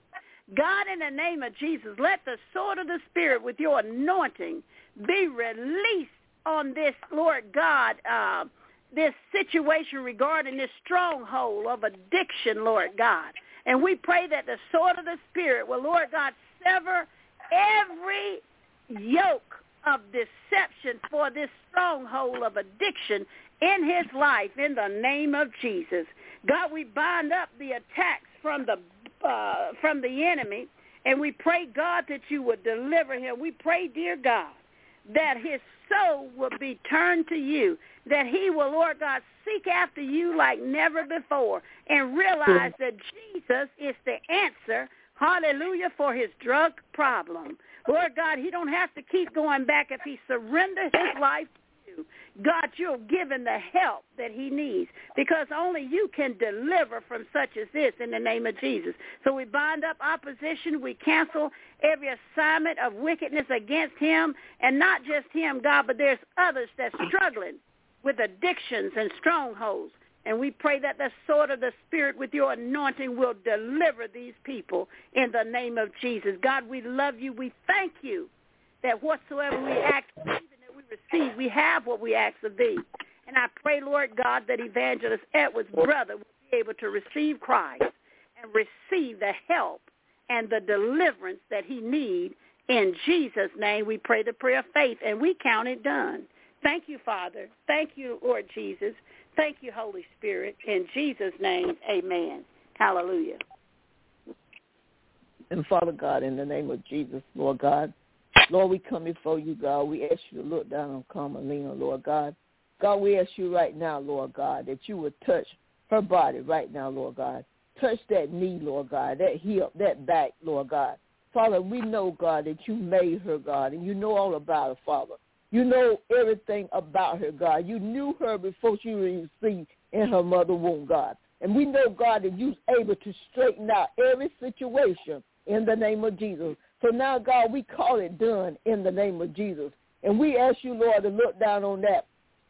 God, in the name of Jesus, let the sword of the Spirit with your anointing be released on this, Lord God, this situation regarding this stronghold of addiction, Lord God. And we pray that the sword of the Spirit will, Lord God, sever every yoke of deception for this stronghold of addiction in his life in the name of Jesus. God, we bind up the attacks from the enemy, and we pray, God, that you would deliver him. We pray, dear God, that his soul will be turned to you, that he will, Lord God, seek after you like never before and realize that Jesus is the answer, hallelujah, for his drug problem. Lord God, he don't have to keep going back if he surrenders his life to you. God, you're giving the help that he needs because only you can deliver from such as this in the name of Jesus. So we bind up opposition. We cancel every assignment of wickedness against him, and not just him, God, but there's others that's struggling with addictions and strongholds. And we pray that the sword of the Spirit with your anointing will deliver these people in the name of Jesus. God, we love you. We thank you that whatsoever we ask, even that we receive, we have what we ask of thee. And I pray, Lord God, that Evangelist Edwards' brother will be able to receive Christ and receive the help and the deliverance that he needs. In Jesus' name, we pray the prayer of faith, and we count it done. Thank you, Father. Thank you, Lord Jesus. Thank you, Holy Spirit. In Jesus' name, amen. Hallelujah. And Father God, in the name of Jesus, Lord God, Lord, we come before you, God. We ask you to look down on Carmelina, Lord God. God, we ask you right now, Lord God, that you would touch her body right now, Lord God. Touch that knee, Lord God, that hip, that back, Lord God. Father, we know, God, that you made her, God, and you know all about her, Father. You know everything about her, God. You knew her before she was received in her mother's womb, God. And we know, God, that you're able to straighten out every situation in the name of Jesus. So now, God, we call it done in the name of Jesus. And we ask you, Lord, to look down on that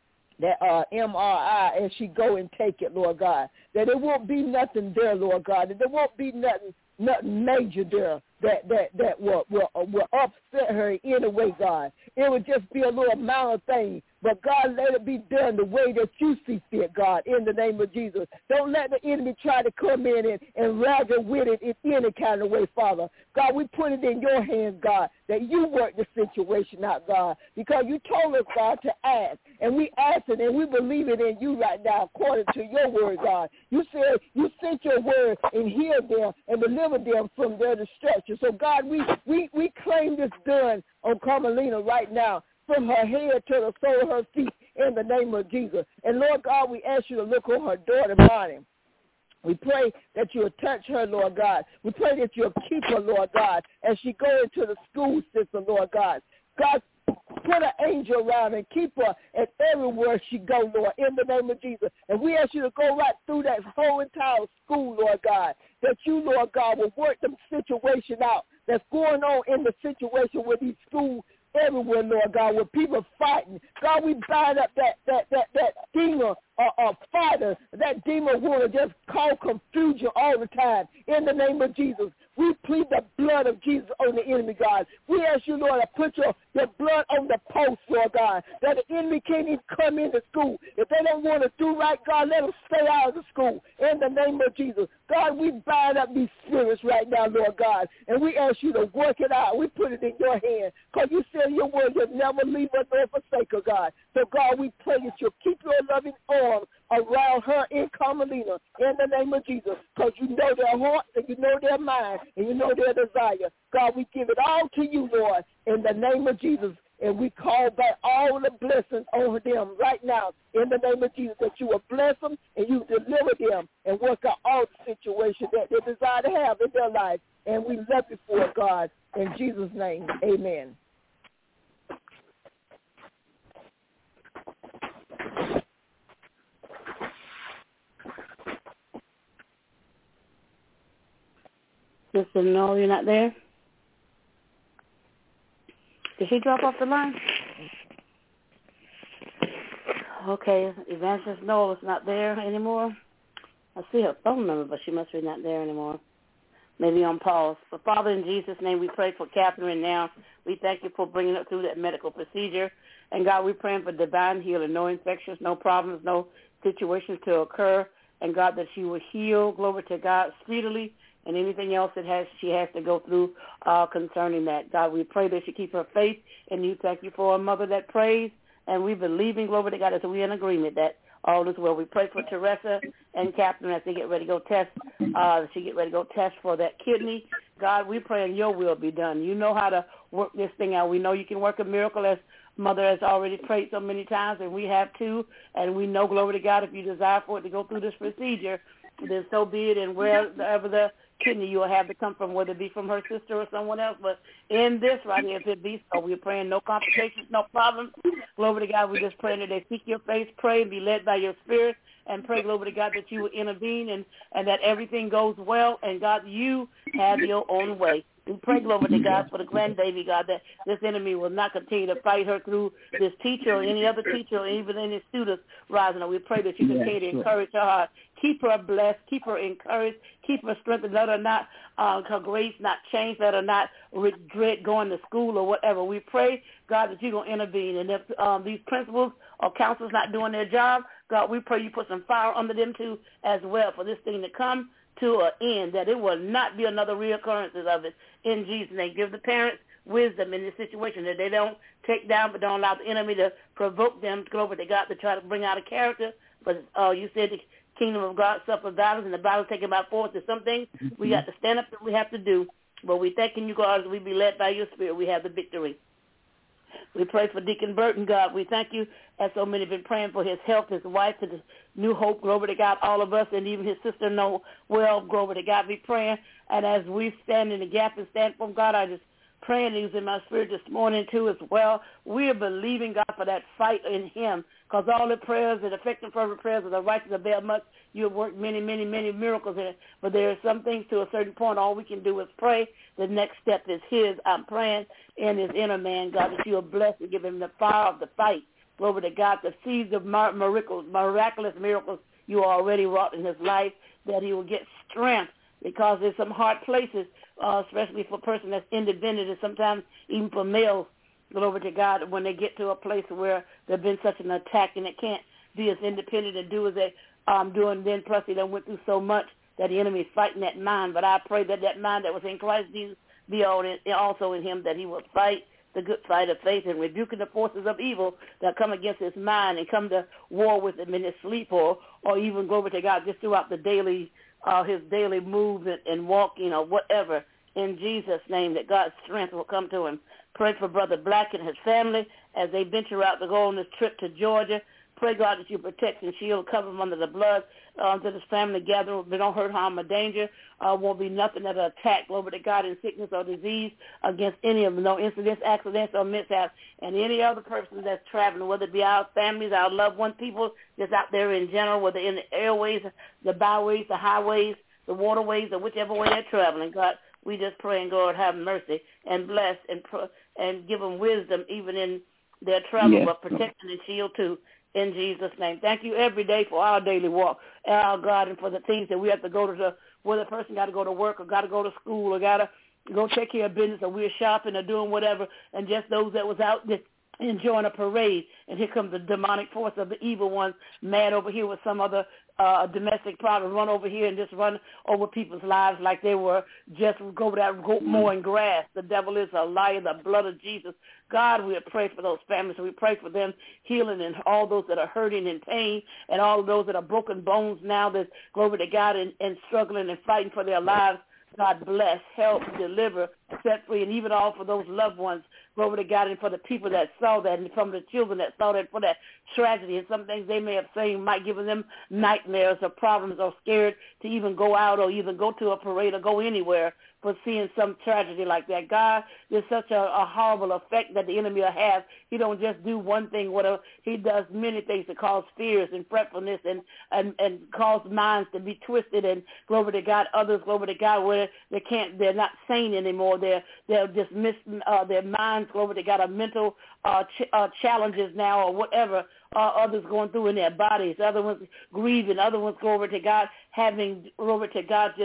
MRI as she go and take it, Lord God, that there won't be nothing there, Lord God, that there won't be nothing major there that will upset her in any way, God. It would just be a little minor thing. But, God, let it be done the way that you see fit, God, in the name of Jesus. Don't let the enemy try to come in and wrangle with it in any kind of way, Father. God, we put it in your hands, God, that you work the situation out, God, because you told us, God, to ask. And we ask it, and we believe it in you right now according to your word, God. You said you sent your word and healed them and delivered them from their destruction. So, God, we claim this done on Carmelina right now, from her head to the sole of her feet, in the name of Jesus. And, Lord God, we ask you to look on her daughter, Bonnie. We pray that you'll touch her, Lord God. We pray that you'll keep her, Lord God, as she goes into the school system, Lord God. God, put an angel around and keep her at everywhere she goes, Lord, in the name of Jesus. And we ask you to go right through that whole entire school, Lord God, that you, Lord God, will work the situation out that's going on in the situation with these schools everywhere, Lord God, where people fighting. God, we bind up that demon fighter, that demon want to just cause confusion all the time. In the name of Jesus, we plead the blood of Jesus on the enemy, God. We ask you, Lord, to put your blood on the post, Lord God, that the enemy can't even come into school. If they don't want to do right, God, let them stay out of the school. In the name of Jesus. God, we bind up these spirits right now, Lord God, and we ask you to work it out. We put it in your hand, because you said in your word you'll never leave us nor forsake us, God. So, God, we pray that you'll keep your loving arms around her in Carmelina in the name of Jesus, because you know their hearts and you know their mind and you know their desire. God, we give it all to you, Lord, in the name of Jesus, and we call back all the blessings over them right now in the name of Jesus, that you will bless them and you deliver them and work out all the situations that they desire to have in their life. And we love you for it, God. In Jesus' name, amen. Sister, no, you're not there? Did she drop off the line? Okay, Evangelist Noel is not there anymore. I see her phone number, but she must be not there anymore. maybe on pause. But, Father, in Jesus' name, we pray for Catherine now. We thank you for bringing her through that medical procedure. And, God, we're praying for divine healing, no infections, no problems, no situations to occur. And, God, that she will heal, glory to God, speedily, and anything else that she has to go through concerning that. God, we pray that she keep her faith in you. Thank you for a mother that prays, and we believe in, glory to God, as we're in agreement that all is well. We pray for Teresa and Catherine as they get ready to go test. She get ready to go test for that kidney. God, we pray and your will be done. You know how to work this thing out. We know you can work a miracle, as Mother has already prayed so many times, and we have too. And we know, glory to God, if you desire for it to go through this procedure, then so be it. And wherever the kidney you will have to come from, whether it be from her sister or someone else. But in this right here, if it be so, we're praying no complications, no problems. Glory to God, we're just praying that they seek your face, pray and be led by your spirit, and pray, glory to God, that you will intervene and that everything goes well. And, God, you have your own way. We pray, glory to God, for the grandbaby, God, that this enemy will not continue to fight her through this teacher or any other teacher or even any students rising up. We pray that you continue to encourage her heart. Keep her blessed. Keep her encouraged. Keep her strengthened. Let her not, her grades not change. Let her not regret going to school or whatever. We pray, God, that you're going to intervene. And if these principals or counselors not doing their job, God, we pray you put some fire under them too as well for this thing to come to an end, that it will not be another reoccurrence of it. In Jesus' name, give the parents wisdom in this situation, that they don't take down but don't allow the enemy to provoke them, glory to God, to try to bring out a character. But you said the kingdom of God suffered violence, and the battle taken by force. There's some things we got to stand up that we have to do. But we thanking you, God, as we be led by your spirit. We have the victory. We pray for Deacon Burton, God. We thank you, as so many have been praying for his health, his wife, his new hope, glory to God, all of us, and even his sister know well, glory to God, be praying. And as we stand in the gap and stand from God, I just praying these in my spirit this morning too as well. We are believing, God, for that fight in him, because all the prayers and effective fervent prayers of the righteous avail much. You have worked many, many, many miracles in it, but there are some things to a certain point. All we can do is pray. The next step is his. I'm praying in his inner man, God, that you will bless and give him the fire of the fight. Glory to God, the seeds of miraculous miracles you already wrought in his life, that he will get strength, because there's some hard places, especially for a person that's independent, and sometimes even for males, glory to God, when they get to a place where there's been such an attack and they can't be as independent and do as they doing, then plus they done went through so much that the enemy is fighting that mind. But I pray that that mind that was in Christ Jesus be also in him, that he will fight the good fight of faith and rebuking the forces of evil that come against his mind and come to war with him in his sleep or even glory to God just throughout the daily his daily movement and walking or whatever. In Jesus' name, that God's strength will come to him. Pray for Brother Black and his family as they venture out to go on this trip to Georgia. Pray, God, that you protect and shield, cover them under the blood to this family gathering. They don't hurt, harm, or danger. Won't be nothing that'll attack, glory to God, in sickness or disease against any of them. No incidents, accidents, or mishaps. And any other person that's traveling, whether it be our families, our loved ones, people just out there in general, whether in the airways, the byways, the highways, the waterways, or whichever way they're traveling, God, we just pray and God have mercy and bless and give them wisdom even in their travel, but protection and shield too. In Jesus' name. Thank you every day for our daily walk, our God, and for the things that we have to go to, whether the person got to go to work or got to go to school or got to go take care of business or we're shopping or doing whatever, and just those that was out enjoying a parade, and here comes the demonic force of the evil ones mad over here with some other domestic problem, run over here and just run over people's lives like they were just go over that goat mowing grass. The devil is a liar. The blood of Jesus. God, we pray for those families. We pray for them healing and all those that are hurting and pain and all of those that are broken bones now that's, glory to God, and struggling and fighting for their lives. God bless, help, deliver, set free, and even all for those loved ones, glory to God, and for the people that saw that, and from the children that saw that, for that tragedy. And some things they may have seen might give them nightmares or problems or scared to even go out or even go to a parade or go anywhere for seeing some tragedy like that. God, there's such a horrible effect that the enemy will have. He don't just do one thing. He does many things to cause fears and fretfulness and cause minds to be twisted, and glory to God, others, glory to God, where they're not sane anymore. They're just their minds, glory to God, are mental challenges now or whatever. Others going through in their bodies, other ones grieving, other ones, glory to God, having, glory to God, just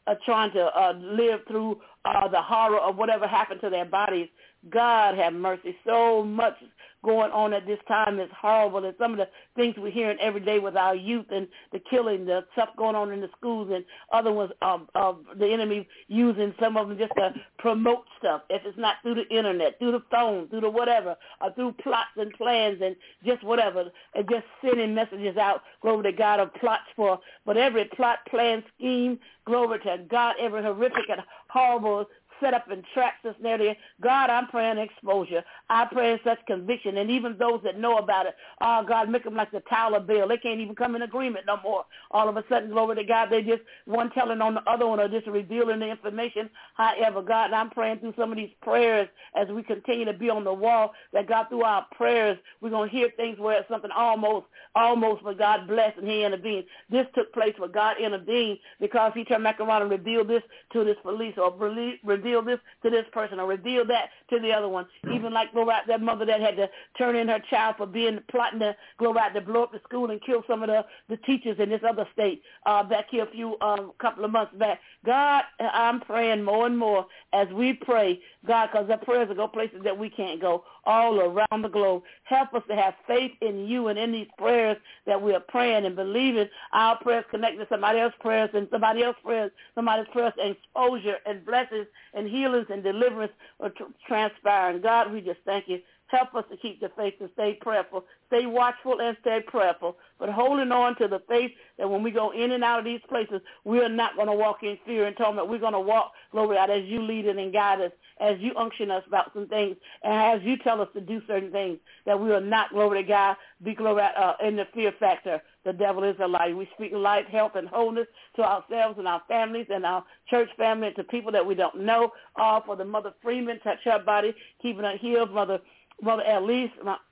trying to live through the horror of whatever happened to their bodies. God have mercy. So much going on at this time is horrible. And some of the things we're hearing every day with our youth and the killing, the stuff going on in the schools and other ones of the enemy using some of them just to promote stuff. If it's not through the internet, through the phone, through the whatever, or through plots and plans and just whatever, and just sending messages out, glory to God, of plots for, but every plot, plan, scheme, glory to God, every horrific and horrible set up and traps this narrative. God, I'm praying exposure. I pray such conviction. And even those that know about it, oh, God, make them like the Tower Bill. They can't even come in agreement no more. All of a sudden, glory to God, they just one telling on the other one or just revealing the information. However, God, and I'm praying through some of these prayers as we continue to be on the wall, that God, through our prayers, we're going to hear things where it's something almost, but God bless and he intervened. This took place where God intervened because he turned back around and revealed this to this police or reveal this to this person or reveal that to the other one. Even like that mother that had to turn in her child for plotting to go out to blow up the school and kill some of the teachers in this other state back here a couple of months back. God, I'm praying more and more as we pray, God, because the prayers will go places that we can't go all around the globe. Help us to have faith in you and in these prayers that we are praying and believing. Our prayers connect to somebody else's prayers and somebody else's prayers, somebody's prayers, and exposure and blessings and healings and deliverance are transpiring. God, we just thank you. Help us to keep the faith and stay prayerful. Stay watchful and stay prayerful. But holding on to the faith that when we go in and out of these places, we're not going to walk in fear and torment. We're going to walk, glory out, as you lead us and guide us, as you unction us about some things, and as you tell us to do certain things, that we will not, glory to God, be glory out, in the fear factor. The devil is a liar. We speak life, health, and wholeness to ourselves and our families and our church family and to people that we don't know. All for the Mother Freeman, touch her body, keeping her healed. Mother Elise,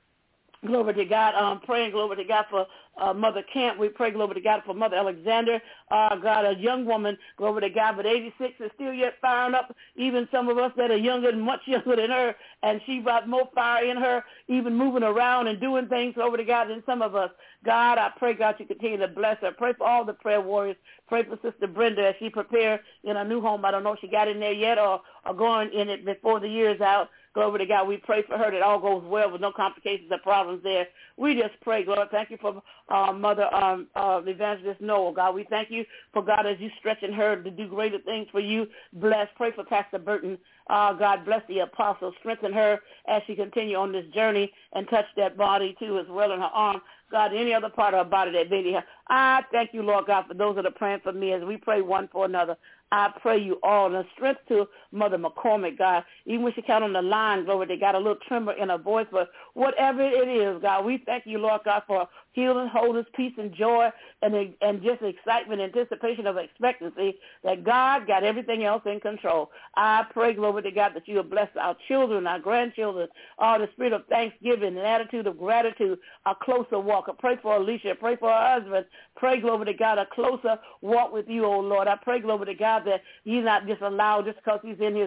glory to God. Praying, glory to God, for Mother Camp. We pray, glory to God, for Mother Alexander. God, a young woman, glory to God, but 86 is still yet firing up. Even some of us that are younger and much younger than her, and she brought more fire in her, even moving around and doing things, glory to God, than some of us. God, I pray, God, you continue to bless her. Pray for all the prayer warriors. Pray for Sister Brenda as she prepares in a new home. I don't know if she got in there yet or going in it before the year is out. Glory to God. We pray for her that all goes well with no complications or problems there. We just pray, Lord. Thank you for Mother Evangelist Noel, God. We thank you for, God, as you stretching her to do greater things for you. Bless. Pray for Pastor Burton. God, bless the apostle. Strengthen her as she continue on this journey and touch that body, too, as well in her arm. God, any other part of her body that may have. I thank you, Lord God, for those that are praying for me as we pray one for another. I pray you all. And strength to Mother McCormick, God. Even when she count on the line, glory, they got a little tremor in her voice. But whatever it is, God, we thank you, Lord God, for healing, wholeness, peace, and joy, and just excitement, anticipation of expectancy, that God got everything else in control. I pray, glory to God, that you will bless our children, our grandchildren, the spirit of thanksgiving, an attitude of gratitude, a closer walk. I pray for Alicia. Pray for her husband. Pray, glory to God, a closer walk with you, oh Lord. I pray, glory to God, that he's not just allowed just because he's in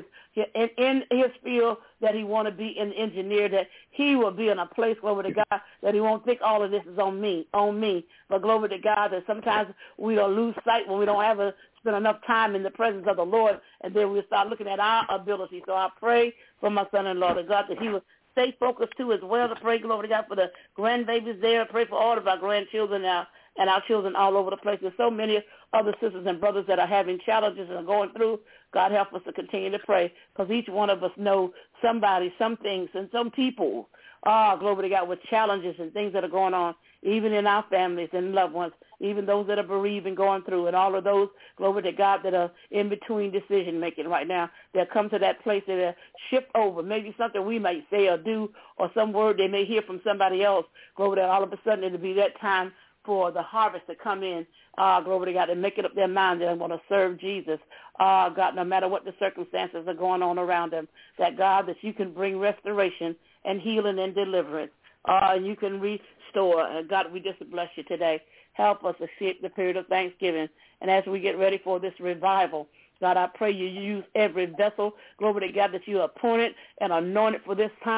his field that he want to be an engineer, that he will be in a place, glory to God, that he won't think all of this is on me. But glory to God, that sometimes we don't lose sight when we don't spend enough time in the presence of the Lord, and then we'll start looking at our ability. So I pray for my son-in-law, to God, that he will stay focused too as well. To pray, glory to God, for the grandbabies there. I pray for all of our grandchildren now and our children all over the place. There's so many other sisters and brothers that are having challenges and going through. God, help us to continue to pray, because each one of us know somebody, some things, and some people, glory to God, with challenges and things that are going on, even in our families and loved ones, even those that are bereaved and going through, and all of those, glory to God, that are in between decision-making right now. They'll come to that place that they'll shift over, maybe something we might say or do, or some word they may hear from somebody else. Glory to God, all of a sudden it'll be that time for the harvest to come in, glory to God, and make it up their mind that they want to serve Jesus. God, no matter what the circumstances are going on around them, that God, that you can bring restoration and healing and deliverance, and you can restore. And God, we just bless you today. Help us to see the period of Thanksgiving. And as we get ready for this revival, God, I pray you use every vessel, glory to God, that you appointed and anointed for this time,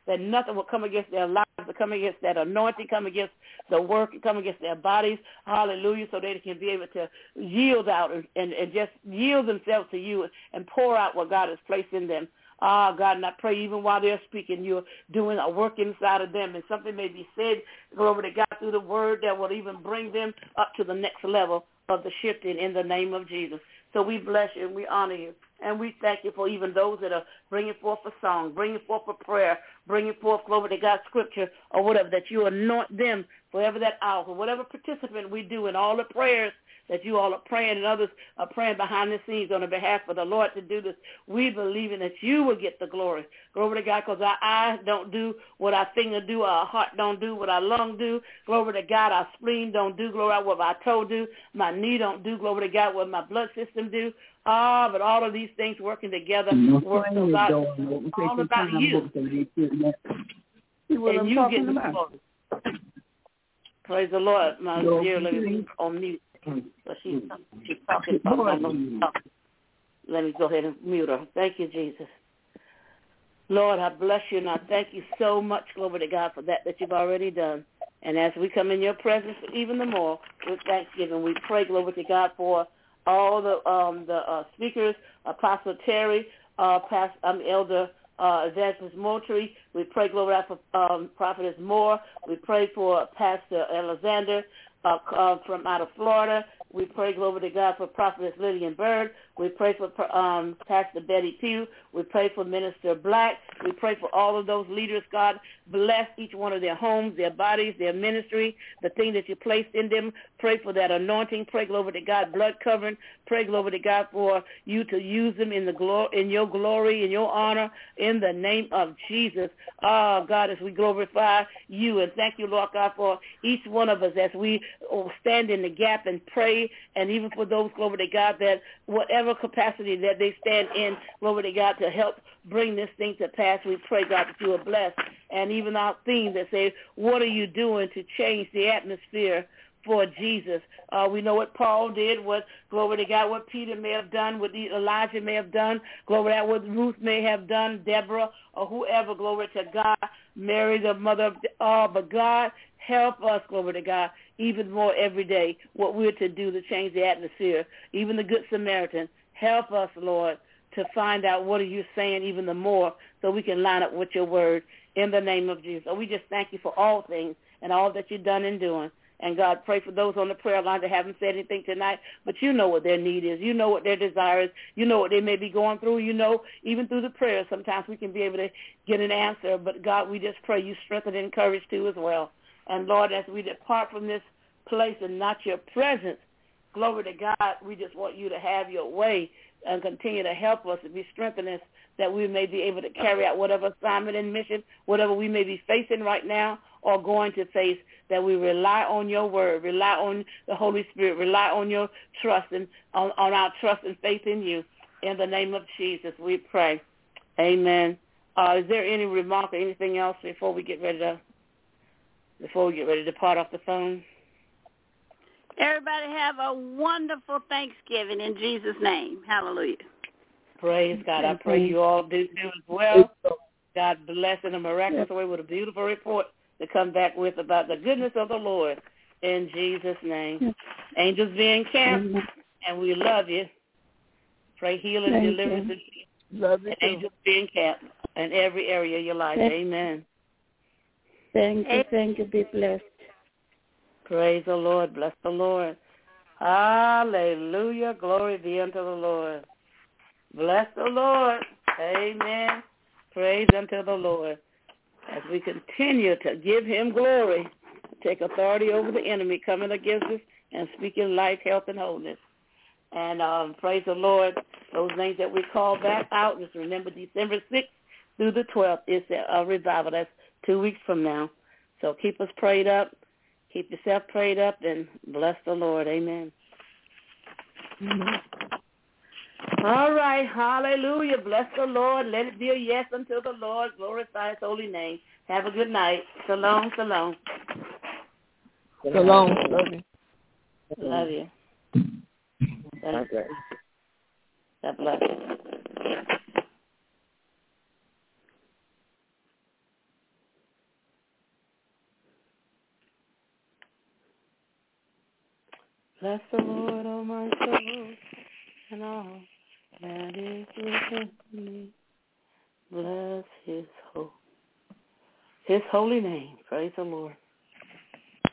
that nothing will come against their lives, to come against that anointing, come against the work, come against their bodies, hallelujah, so they can be able to yield out and just yield themselves to you and pour out what God has placed in them. Ah, God, and I pray even while they're speaking, you're doing a work inside of them, and something may be said, glory to God, through the word that will even bring them up to the next level of the shifting in the name of Jesus. So we bless you and we honor you, and we thank you for even those that are bringing forth a song, bringing forth a prayer, bringing forth, glory to God, scripture or whatever, that you anoint them forever that hour, for whatever participant we do in all the prayers that you all are praying and others are praying behind the scenes on the behalf of the Lord to do this. We believe in that you will get the glory. Glory to God, because our eyes don't do what our finger do, our heart don't do what our lung do. Glory to God, our spleen don't do, glory to God, what my toe do, my knee don't do, glory to God, what my blood system do. But all of these things working together work so God, all about you. And you get the glory. Praise the Lord, my dear lady on mute. But she's talking. Let me go ahead and mute her. Thank you, Jesus. Lord, I bless you, and I thank you so much, glory to God, for that you've already done. And as we come in your presence even the more with thanksgiving, we pray, glory to God, for all the speakers, Apostle Terry, Elder Evangelist Moultrie. We pray, glory to God, for Prophetess Moore. We pray for Pastor Alexander from out of Florida. We pray, glory to God, for Prophetess Lillian Bird. We pray for Pastor Betty Pugh. We pray for Minister Black. We pray for all of those leaders. God, bless each one of their homes, their bodies, their ministry, the thing that you placed in them. Pray for that anointing. Pray, glory to God, blood covering. Pray, glory to God, for you to use them in your glory, in your honor, in the name of Jesus. God, as we glorify you, and thank you, Lord God, for each one of us as we stand in the gap and pray, and even for those, glory to God, that whatever capacity that they stand in, glory to God, to help bring this thing to pass, we pray, God, that you are blessed. And even our theme that says, what are you doing to change the atmosphere for Jesus? We know what Paul did, what, glory to God, what Peter may have done, what Elijah may have done, glory to God, what Ruth may have done, Deborah, or whoever, glory to God, Mary, the mother of all. But God, help us, glory to God, even more every day, what we're to do to change the atmosphere. Even the Good Samaritan, help us, Lord, to find out what are you saying even the more so we can line up with your word in the name of Jesus. So we just thank you for all things and all that you've done and doing. And God, pray for those on the prayer line that haven't said anything tonight, but you know what their need is. You know what their desire is. You know what they may be going through. You know, even through the prayers, sometimes we can be able to get an answer. But, God, we just pray you strengthen and encourage too as well. And, Lord, as we depart from this place and not your presence, glory to God, we just want you to have your way and continue to help us and be strengthened us that we may be able to carry out whatever assignment and mission, whatever we may be facing right now or going to face, that we rely on your word, rely on the Holy Spirit, rely on your trust and on our trust and faith in you. In the name of Jesus, we pray. Amen. Is there any remark or anything else before we get ready to depart off the phone? Everybody have a wonderful Thanksgiving in Jesus' name. Hallelujah. Praise God. I pray you all do as well. God bless in a miraculous way with a beautiful report to come back with about the goodness of the Lord in Jesus' name. Angels be in camp, and we love you. Pray healing, deliverance, and peace. Love you. Angels be in camp in every area of your life. Amen. Thank you. Be blessed. Praise the Lord. Bless the Lord. Hallelujah. Glory be unto the Lord. Bless the Lord. Amen. Praise unto the Lord. As we continue to give him glory, take authority over the enemy coming against us and speaking life, health, and wholeness. And praise the Lord. Those names that we call back out, just remember December 6th through the 12th is a revival. That's 2 weeks from now. So keep us prayed up. Keep yourself prayed up and bless the Lord. Amen. All right. Hallelujah. Bless the Lord. Let it be a yes unto the Lord. Glorify his holy name. Have a good night. Shalom, shalom. Shalom. Love you. Love you. God bless. Bless the Lord, oh my soul, and all that is within me. Bless his holy name. Praise the Lord.